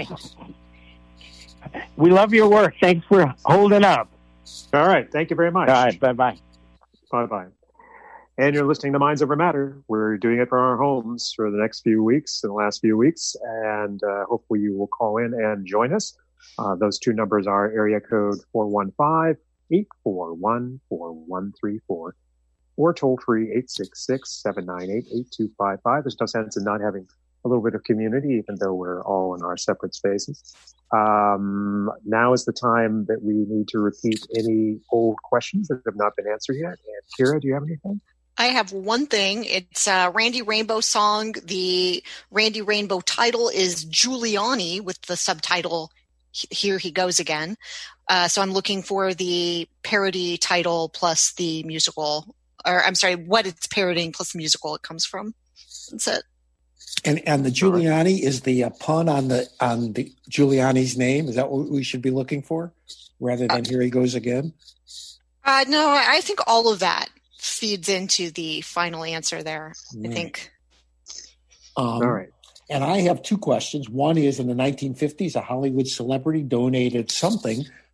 We love your work. Thanks for holding up. All right. Thank you very much. All right. Bye bye. Bye bye. And you're listening to Minds Over Matter. We're doing it from our homes for the next few weeks, in the last few weeks, and uh, hopefully you will call in and join us. Uh, those two numbers are area code four one five, eight four one, four one three four or toll free eight six six, seven nine eight, eight two five five. There's no sense in not having a little bit of community, even though we're all in our separate spaces. Um, now is the time that we need to repeat any old questions that have not been answered yet. And Kira, do you have anything? I have one thing. It's a Randy Rainbow song. The Randy Rainbow title is Giuliani with the subtitle Here He Goes Again. Uh, so I'm looking for the parody title plus the musical, or I'm sorry, what it's parodying plus the musical it comes from. That's it. And and the Giuliani is the uh, pun on the on the Giuliani's name. Is that what we should be looking for, rather than Here He Goes Again? Uh, no, I think all of that feeds into the final answer there. Right. I think. Um, All right. And I have two questions. One is, in the nineteen fifties, a Hollywood celebrity donated something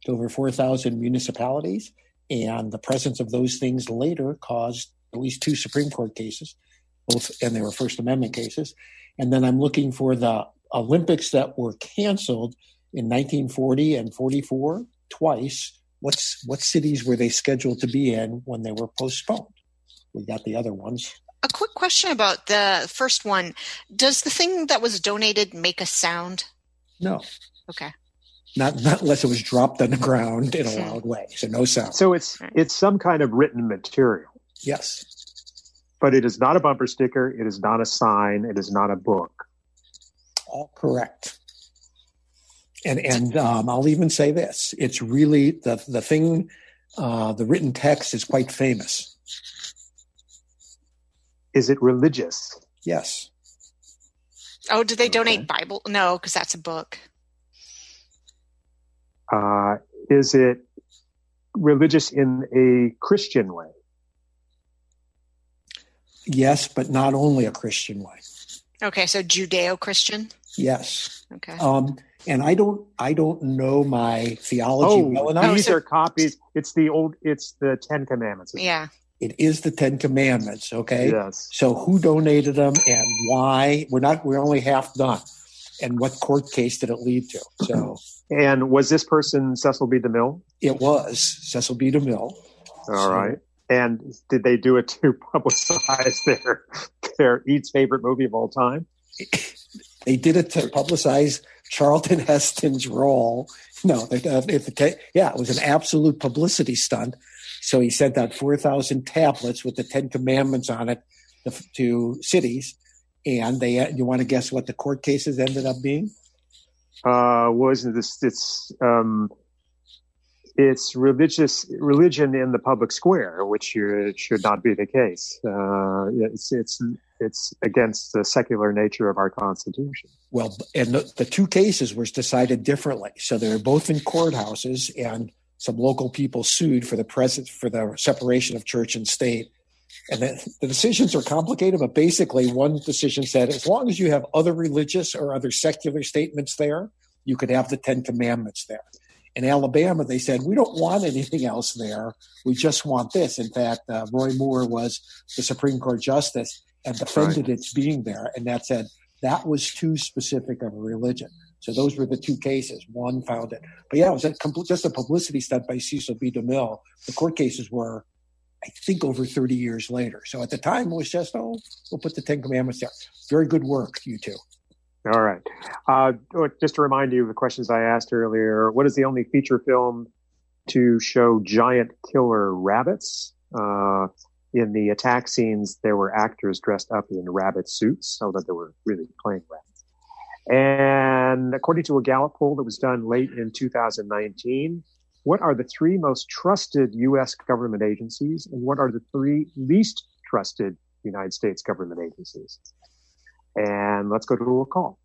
to over four thousand municipalities. And the presence of those things later caused at least two Supreme Court cases, both, and they were First Amendment cases. And then I'm looking for the Olympics that were canceled in nineteen forty and forty-four twice. What's what cities were they scheduled to be in when they were postponed? We got the other ones. A quick question about the first one. Does the thing that was donated make a sound? No. Okay. Not not unless it was dropped on the ground in a loud way. So no sound. So it's it's some kind of written material. Yes. But it is not a bumper sticker. It is not a sign. It is not a book. All correct. And and um, I'll even say this: it's really the the thing. Uh, the written text is quite famous. Is it religious? Yes. Oh, did they donate Okay. Bible? No, because that's a book. Uh, is it religious in a Christian way? Yes, but not only a Christian way. Okay, so Judeo-Christian. Yes. Okay. Um, and I don't I don't know my theology Oh, well enough. these are copies. It's the old. It's the Ten Commandments. Yeah. It is the Ten Commandments, okay? Yes. So who donated them and why? We're not. We're only half done. And what court case did it lead to? So And was this person Cecil B. DeMille? it was Cecil B. DeMille. All right. And did they do it to publicize their their Eats favorite movie of all time? They did it to publicize Charlton Heston's role. No, they, uh, if the, yeah, it was an absolute publicity stunt. So he sent out four thousand tablets with the Ten Commandments on it to, to cities. And they, you want to guess what the court cases ended up being? Uh, wasn't this? It's um, it's religious religion in the public square, which you, should not be the case. Uh, it's it's it's against the secular nature of our Constitution. Well, and the, the two cases were decided differently. So they were both in courthouses, and some local people sued for the present for the separation of church and state. And the, the decisions are complicated, but basically one decision said, as long as you have other religious or other secular statements there, you could have the Ten Commandments there. In Alabama, they said, we don't want anything else there. We just want this. In fact, uh, Roy Moore was the Supreme Court justice and defended Right. its being there. And that said, that was too specific of a religion. So those were the two cases. One found it. But yeah, it was a compl- just a publicity stunt by Cecil B. DeMille. The court cases were, I think, over thirty years later. So at the time, it was just, oh, we'll put the Ten Commandments there. Very good work, you two. All right. Uh, just to remind you of the questions I asked earlier, what is the only feature film to show giant killer rabbits? Uh, in the attack scenes, there were actors dressed up in rabbit suits, so that they were really playing rabbits. And according to a Gallup poll that was done late in two thousand nineteen, what are the three most trusted U S government agencies, and what are the three least trusted United States government agencies? And let's go to a call.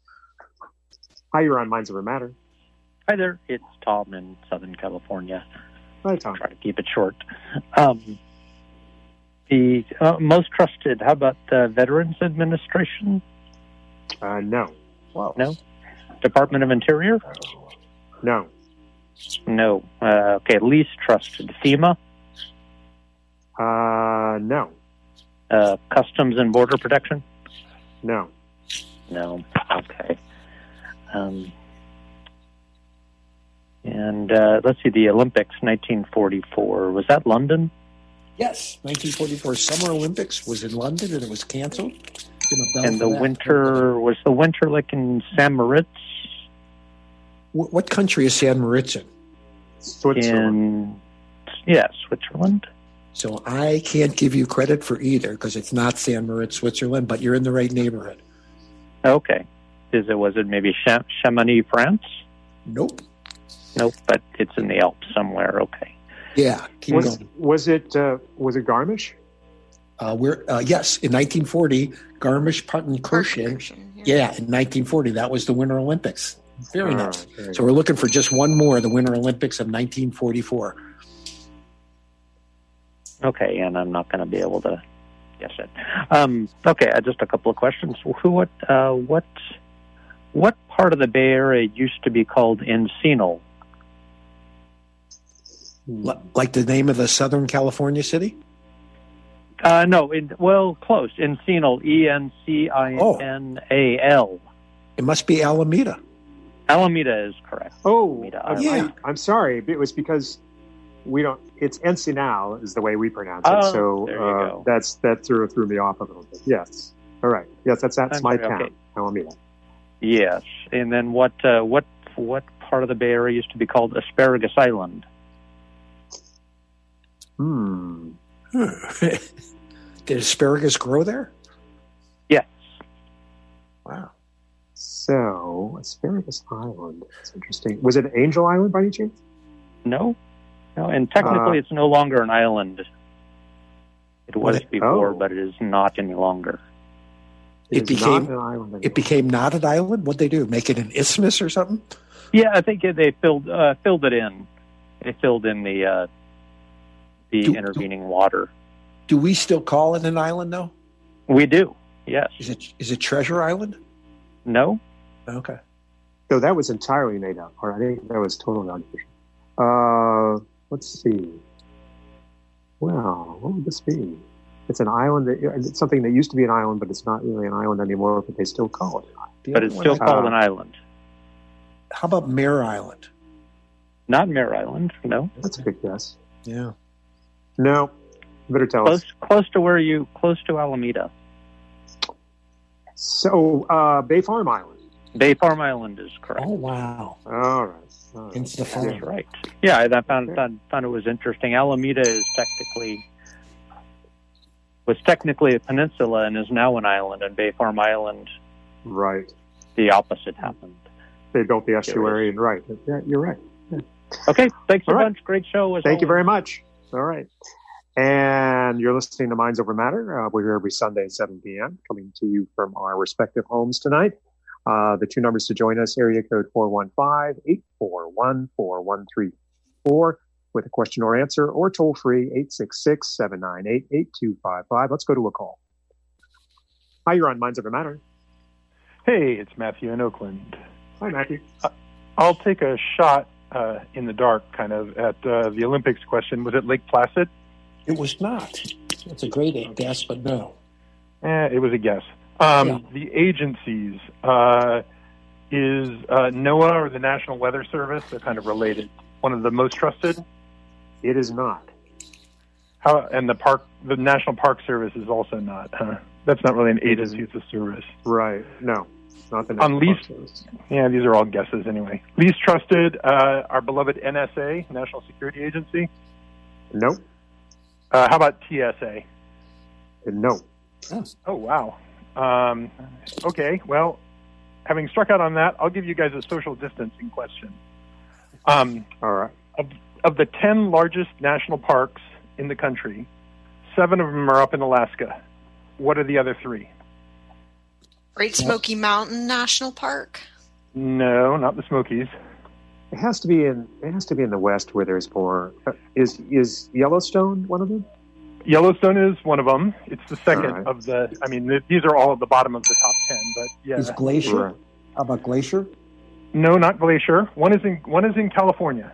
Hi, you're on Minds Over Matter. Hi there, it's Tom in Southern California. Hi, Tom. Try to keep it short. Um, the uh, most trusted, how about the Veterans Administration? Uh, no. Wow. No? Department of Interior? No. No. Uh, okay, least trusted, FEMA? Uh, no. Uh, Customs and Border Protection? No. No. Okay. Um, and uh, let's see, the Olympics, nineteen forty-four. Was that London? Yes, nineteen forty-four Summer Olympics was in London, and it was canceled. And the winter, was the winter like in San Moritz? What, what country is San Moritz in? Switzerland. In, yeah, Switzerland. So I can't give you credit for either because it's not San Moritz, Switzerland, but you're in the right neighborhood. Okay. Is it, was it maybe Cham- Chamonix, France? Nope. Nope, but it's in the Alps somewhere. Okay. Yeah. Keep Was, going. was it uh, was it Garmisch? Uh, we're, uh, yes, in nineteen forty, Garmisch-Partenkirchen. Yeah. yeah, in nineteen forty, that was the Winter Olympics. Very Oh, nice. very So we're looking for just one more, the Winter Olympics of nineteen forty-four. Okay, and I'm not going to be able to guess it. Um, okay, uh, just a couple of questions. Who, what, uh, what, what part of the Bay Area used to be called Encino? L- like the name of the Southern California city? Uh, no, in, well, close. Encinal, E N C I N A L. It must be Alameda. Alameda is correct. Oh, Alameda, I'm, yeah. I'm, I'm sorry. It was because we don't. It's Encinal is the way we pronounce it. Oh, so there you uh, go. that's that threw threw me off a little bit. Yes. All right. Yes, that's that's I'm my sorry, town, okay. Alameda. Yes, and then what? Uh, what? What part of the Bay Area used to be called Asparagus Island? Hmm. Did asparagus grow there? Yes. Wow. So Asparagus Island. That's interesting. Was it Angel Island by any chance? No, no, and technically Uh, it's no longer an island. It was What? before, Oh. but it is not any longer. It is became- not an island anymore. It became not an island? What'd they do? Make it an isthmus or something? Yeah, I think they filled uh, filled it in. They filled in the uh, the Do- intervening water. Do we still call it an island, though? We do. Yes. Is it is it Treasure Island? No. Okay. So that was entirely made up, or I think that was totally artificial. Uh, let's see. Well, what would this be? It's an island that it's something that used to be an island, but it's not really an island anymore. But they still call it an island. The But other it's one still I- called uh, an island. How about Mare Island? Not Mare Island. No. That's a good guess. Yeah. No, better tell Close us. close to where you close to Alameda. So uh, Bay Farm Island. Bay Farm Island is correct. Oh, wow. All right. All right. Hence the farm. That's right. Yeah, I found, found found it was interesting. Alameda is technically was technically a peninsula and is now an island, and Bay Farm Island, Right. the opposite happened. They built the estuary, and right. Yeah, you're right. Yeah. Okay, thanks a All right. bunch. Great show. As Thank you always. very much. All right. And you're listening to Minds Over Matter. Uh, we're here every Sunday at seven p.m., coming to you from our respective homes tonight. Uh, the two numbers to join us, area code four one five, eight four one, four one three four with a question or answer, or toll free, eight six six, seven nine eight, eight two five five. Let's go to a call. Hi, you're on Minds Over Matter. Hey, it's Matthew in Oakland. Hi, Matthew. I'll take a shot uh, in the dark, kind of, at uh, the Olympics question. Was it Lake Placid? It was not. It's a great guess, but no. Eh, it was a guess. Um, Yeah. The agencies, uh, is uh, NOAA or the National Weather Service, they're kind of related, one of the most trusted? It is not. How, and the park, the National Park Service is also not. Huh? That's not really an agency; it's a service. Right. No, not the On National least, Park Service. yeah, these are all guesses anyway. Least trusted, uh, our beloved N S A, National Security Agency. Nope. Uh, how about T S A? No. Oh, wow. Um, okay, well, having struck out on that, I'll give you guys a social distancing question. Um, All right. Of, of the ten largest national parks in the country, seven of them are up in Alaska. What are the other three? Great Smoky Mountain National Park. No, not the Smokies. It has to be in. It has to be in the West where there's more. Uh, is is Yellowstone one of them? Yellowstone is one of them. It's the second All right. of the. I mean, th- these are all at the bottom of the top ten. But yeah, Is Glacier? Right. How about Glacier? no, not Glacier. One is in one is in California.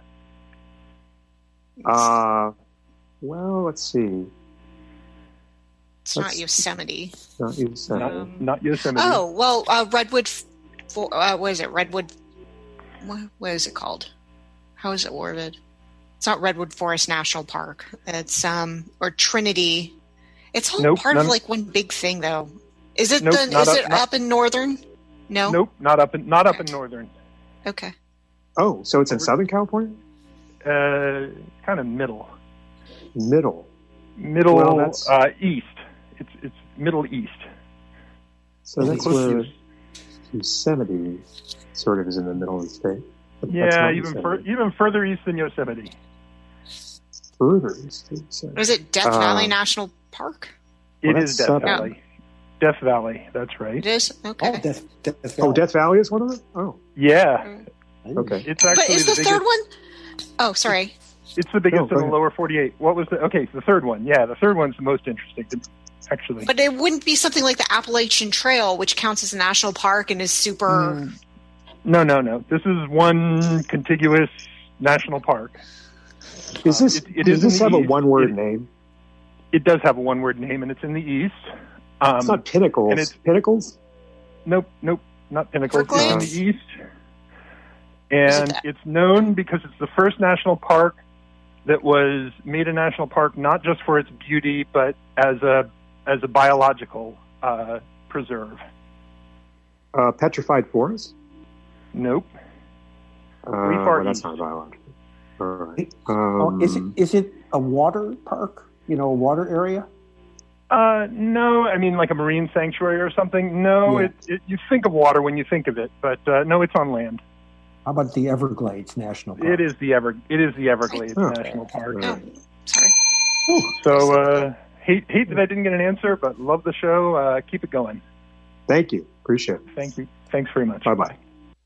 Uh, well, let's see. It's not Let's- Yosemite. Not Yosemite. Um, Not Yosemite. Oh, well, uh, Redwood, f- for, uh, what is it? Redwood, what, what is it called? How is it worded? It's not Redwood Forest National Park. It's, um, or Trinity. It's all Nope, part of none- like one big thing though. Is it Nope, the, not is up- it not- up in Northern? No? Nope, not up in not up in northern. Okay. Oh, so it's in Southern California? Uh, kind of middle, Middle. middle Well, that's- uh, east. It's it's middle east. So that's Close to where Yosemite sort of is in the middle of the state. But that's Yeah, not even fur- Yosemite. even further east than Yosemite. Further east. Yosemite. Is it Death Uh, Valley National Park? It Well, is that's Death southern. Valley. Death Valley. That's right. It is? Okay. Oh, Death, Death Oh, Death Valley is one of them? Oh, Yeah, okay. it's But actually is the the biggest. third one? Oh, sorry. It's the biggest No, go in the ahead. lower forty-eight. What was the? Okay, the third one. Yeah, the third one's the most interesting, to- actually. But it wouldn't be something like the Appalachian Trail, which counts as a national park and is super. Mm. No, no, no. This is one contiguous national park. Is this, it, it does is this have a east. one-word it, name? It does have a one-word name, and it's in the east. Um, it's not Pinnacles. And it's, Pinnacles? Nope, nope, not Pinnacles. It's in the east. And it it's known because it's the first national park that was made a national park not just for its beauty, but as a as a biological uh, preserve. Uh, Petrified Forest? Nope. Uh, far well, that's east. not biological. All right. Oh, Um, is it is it a water park? You know, a water area? Uh, no, I mean like a marine sanctuary or something. No, Yeah. it, it you think of water when you think of it, but uh, no, it's on land. How about the Everglades National Park? It is the Ever it is the Everglades Oh. National Park. Oh, sorry. So uh, hate hate that I didn't get an answer, but love the show. Uh, keep it going. Thank you. Appreciate it. Thank you. Thanks very much. Bye-bye.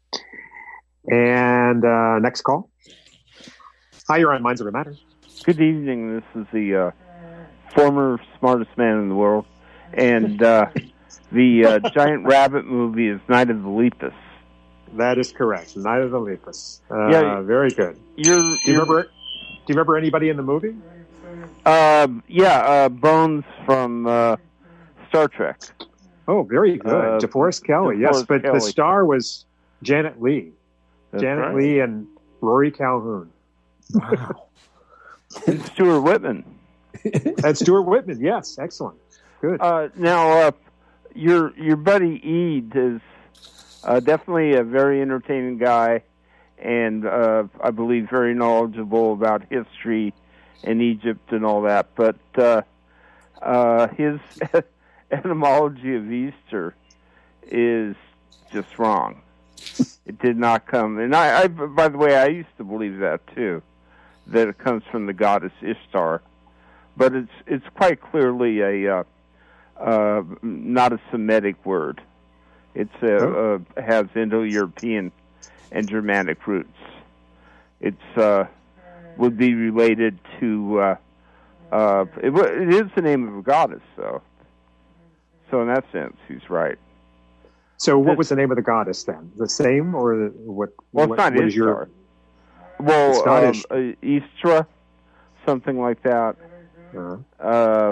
And uh, next call. Hi, you're on Minds Over Matter. Good evening. This is the uh, former smartest man in the world. And uh, the uh, Giant Rabbit movie is Night of the Lepus. That is correct. Night of the Lepus. Uh, Yeah. Very good. You're, Do you you're, remember? Do you remember anybody in the movie? Uh, yeah, uh, Bones from uh, Star Trek. Oh, very good. Uh, DeForest Kelly. Yes, DeForest but Kelly. the star was Janet Leigh. That's Janet right. Leigh and Rory Calhoun. Wow. And Stuart Whitman. And Stuart Whitman. Yes, excellent. Good. Uh, now, uh, your your buddy Eid is uh, definitely a very entertaining guy, and uh, I believe very knowledgeable about history and Egypt and all that. But uh, uh, his etymology of Easter is just wrong. It did not come, and I, I, by the way, I used to believe that too, that it comes from the goddess Ishtar, but it's it's quite clearly a uh, uh, not a Semitic word. It's a, Oh. uh, has Indo-European and Germanic roots. It's uh, would be related to uh, uh, it, wa- it is the name of a goddess, though. So in that sense, he's right. So, what was the name of the goddess then? The same, or the, what? Well, what, it's not what is Ishtar. your? Well, It's not um, Ish- uh, Istra, something like that. Uh, Uh,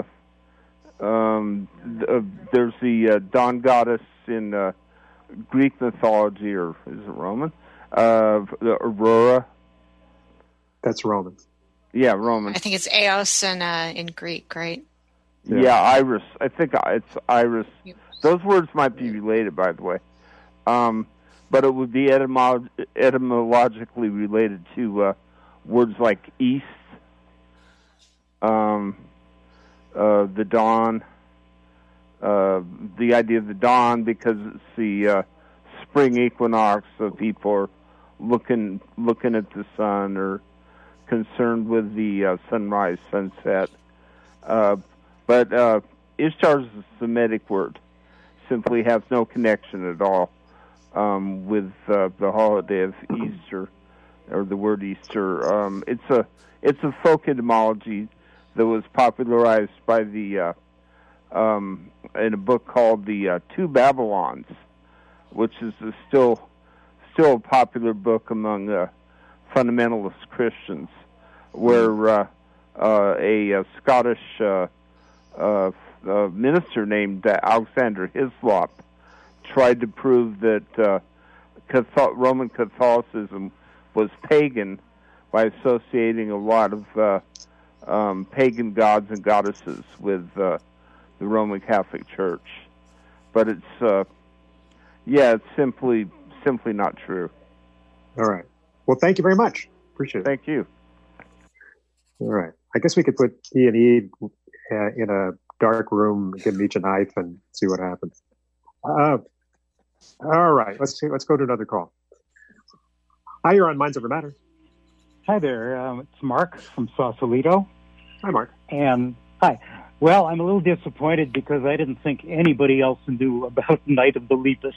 um, th- uh, there's the uh, dawn goddess in uh, Greek mythology, or is it Roman? Uh, the Aurora. that's Roman. Yeah, Roman. I think it's Eos in, uh, in Greek, right? Yeah. Yeah. Iris. I think it's Iris. Yep. Those words might be related, by the way. Um, but it would be etymolo- etymologically related to uh, words like east, um, uh, the dawn, uh, the idea of the dawn, because it's the uh, spring equinox, so people are looking looking at the sun or concerned with the uh, sunrise, sunset. Uh, but uh, Ishtar is a Semitic word, simply has no connection at all um, with uh, the holiday of Easter or the word Easter. Um, it's a it's a folk etymology that was popularized by the uh, um, in a book called the uh, Two Babylons, which is a still still a popular book among uh, fundamentalist Christians, where uh, uh, a, a Scottish uh, uh, uh, minister named uh, Alexander Hislop tried to prove that uh, Catholic, Roman Catholicism was pagan by associating a lot of uh, um, pagan gods and goddesses with uh, the Roman Catholic Church. But it's, uh, yeah, it's simply simply not true. All right. Well, thank you very much. Appreciate it. Thank you. All right. I guess we could put P and E uh, in a dark room, give them each a knife, and see what happens. Uh, all right. Let's see, let's go to another call. Hi, you're on Minds Over Matter. Hi there. Um, it's Mark from Sausalito. Hi, Mark. And hi. Well, I'm a little disappointed because I didn't think anybody else knew about Night of the Lepus.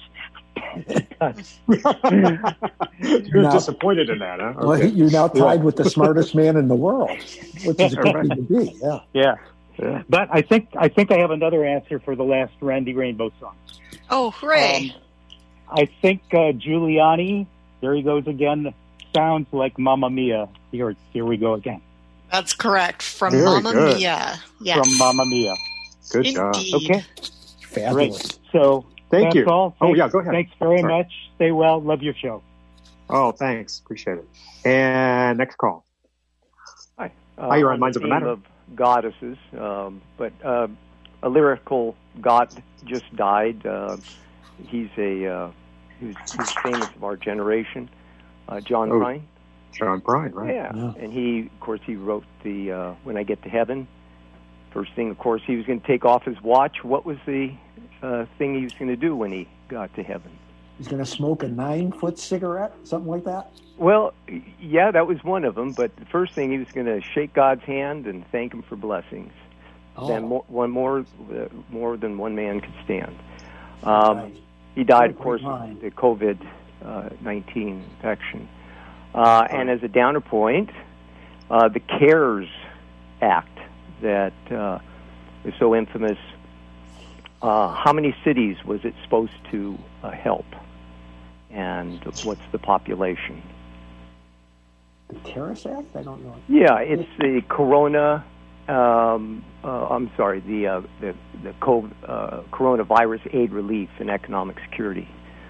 You're Now- disappointed in that, huh? Well, Okay. you're now tied with the smartest man in the world, which is a good thing to be. Yeah. Yeah. Yeah. But I think I think I have another answer for the last Randy Rainbow song. Oh, hooray. Um, I think uh, Giuliani, there he goes again, sounds like Mamma Mia. Here, here we go again. That's correct. From Very Mamma good. Mia. Yes. From Mamma Mia. Good Indeed. job. Okay. Fabulous. Great. So Thank that's you. all. Oh, Thanks, yeah, go ahead. Thanks very Sorry. much. Stay well. Love your show. Oh, thanks. Appreciate it. And next call. Hi. Uh, Hi, you're on the Minds of the theme Matter. Of goddesses, um, but uh, a lyrical god just died. Uh, he's a uh, he's, he's famous of our generation, uh, John Oh, Prine. John Prine, right? Yeah. and he, of course, he wrote the uh, "When I Get to Heaven." First thing, of course, he was going to take off his watch. What was the uh, thing he was going to do when he got to heaven? He's going to smoke a nine-foot cigarette, something like that? Well, yeah, that was one of them. But the first thing, he was going to shake God's hand and thank Him for blessings. Oh. Then more, one more, uh, more than one man could stand. Um, Right. He died, What a of course, great of mind. the COVID nineteen infection. Uh, and as a downer point, uh, the CARES Act that uh, is so infamous. Uh, how many cities was it supposed to uh, help? And what's the population? The CARES Act? I don't know. Yeah, it's the Corona. Um, uh, I'm sorry, the uh, the the COVID, uh, Coronavirus Aid Relief and Economic Security.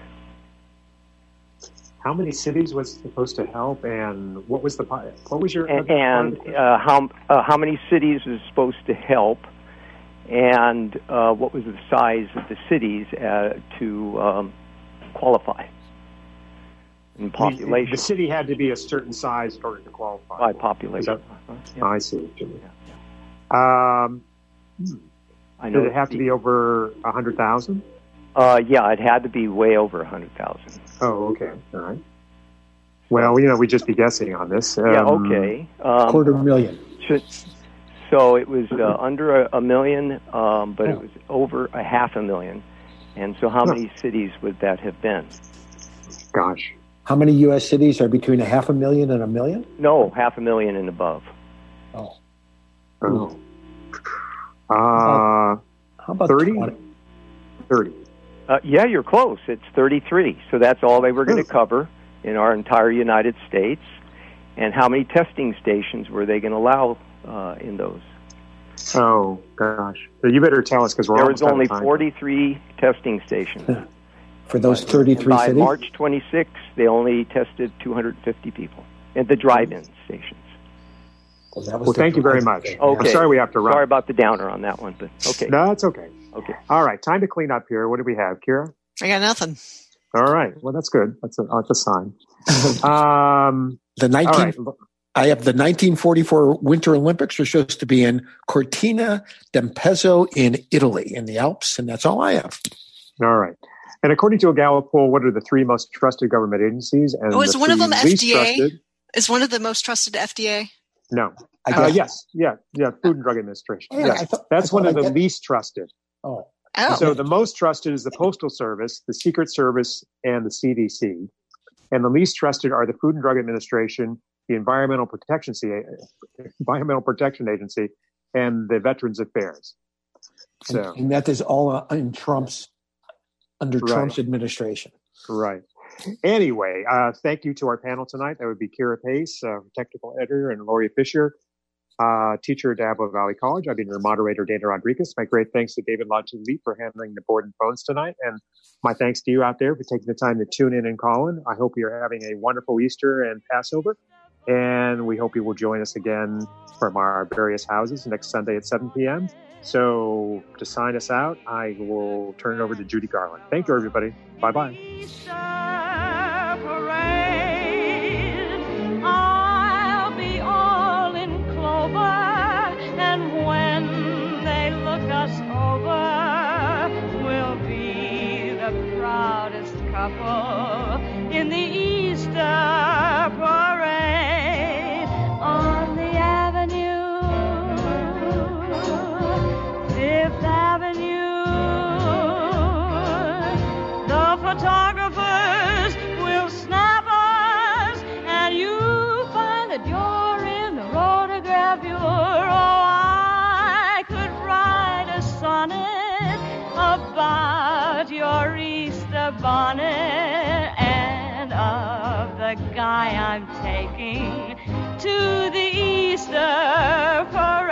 How many cities was supposed to help, and what was the pi- what was your And, and uh, how uh, how many cities was supposed to help, and uh, what was the size of the cities uh, to um, qualify in population? The, the city had to be a certain size in order to qualify. By population. Is that- Uh-huh. Yeah. I see what you mean. Um, I know did it have to the- be over a hundred thousand? Uh, yeah, it had to be way over a hundred thousand. Oh, okay, all right. Well, you know, we'd just be guessing on this. Um, Yeah, okay. Um, Quarter million. should- So it was uh, under a, a million, um, but it Oh. was over a half a million. And so, how Huh. many cities would that have been? Gosh, How many U S cities are between a half a million and a million? No, half a million and above. Oh. oh, uh, How about thirty? twenty? Thirty. Uh, yeah, you're close. It's thirty-three. So that's all they were going to Oh. cover in our entire United States. And how many testing stations were they going to allow uh, in those? Oh gosh, so you better tell us because we're There almost was out of only time. forty-three testing stations. For those And thirty-three by cities? March twenty-sixth, they only tested two hundred fifty people at the drive-in stations. Well, that was Well, thank you very surprising. much. Okay. I'm sorry we have to run. Sorry about the downer on that one, but okay. No, it's okay. Okay. All right, time to clean up here. What do we have, Kira? I got nothing. All right. Well, that's good. That's a, that's a sign. Um, The all nineteen. right. I have the nineteen forty-four Winter Olympics are supposed to be in Cortina d'Ampezzo in Italy, in the Alps, and that's all I have. All right. And according to a Gallup poll, what are the three most trusted government agencies? And Oh, is the one of three them least F D A? trusted? Is one of the most trusted F D A? No. I Uh, guess. yes. Yeah. Yeah. Food and Drug Administration. Oh, yeah, yes. I thought- That's I one thought of I the get- least trusted. Oh, Oh. So the most trusted is the Postal Service, the Secret Service, and the C D C. And the least trusted are the Food and Drug Administration, the Environmental Protection, Environmental Protection Agency, and the Veterans Affairs. and, So, and that is all uh, in Trump's under Right. Trump's administration. right. Anyway, uh, thank you to our panel tonight. That would be Kira Pace, uh, technical editor, and Lori Fisher, uh, teacher at Diablo Valley College. I've been your moderator, Dana Rodriguez. My great thanks to David Latulippe for handling the board and phones tonight. And my thanks to you out there for taking the time to tune in and call in. I hope you're having a wonderful Easter and Passover. And we hope you will join us again from our various houses next Sunday at seven p.m. So to sign us out, I will turn it over to Judy Garland. Thank you, everybody. Bye-bye. I'll be all in clover, and when they look us over, we'll be the proudest couple in the Easter parade on the avenue, Fifth Avenue. The photographers will snap us, and you find that you're in the photograph bureau. I could write a sonnet about your Easter bonnet and of the guy I'm taking to the Easter Easter for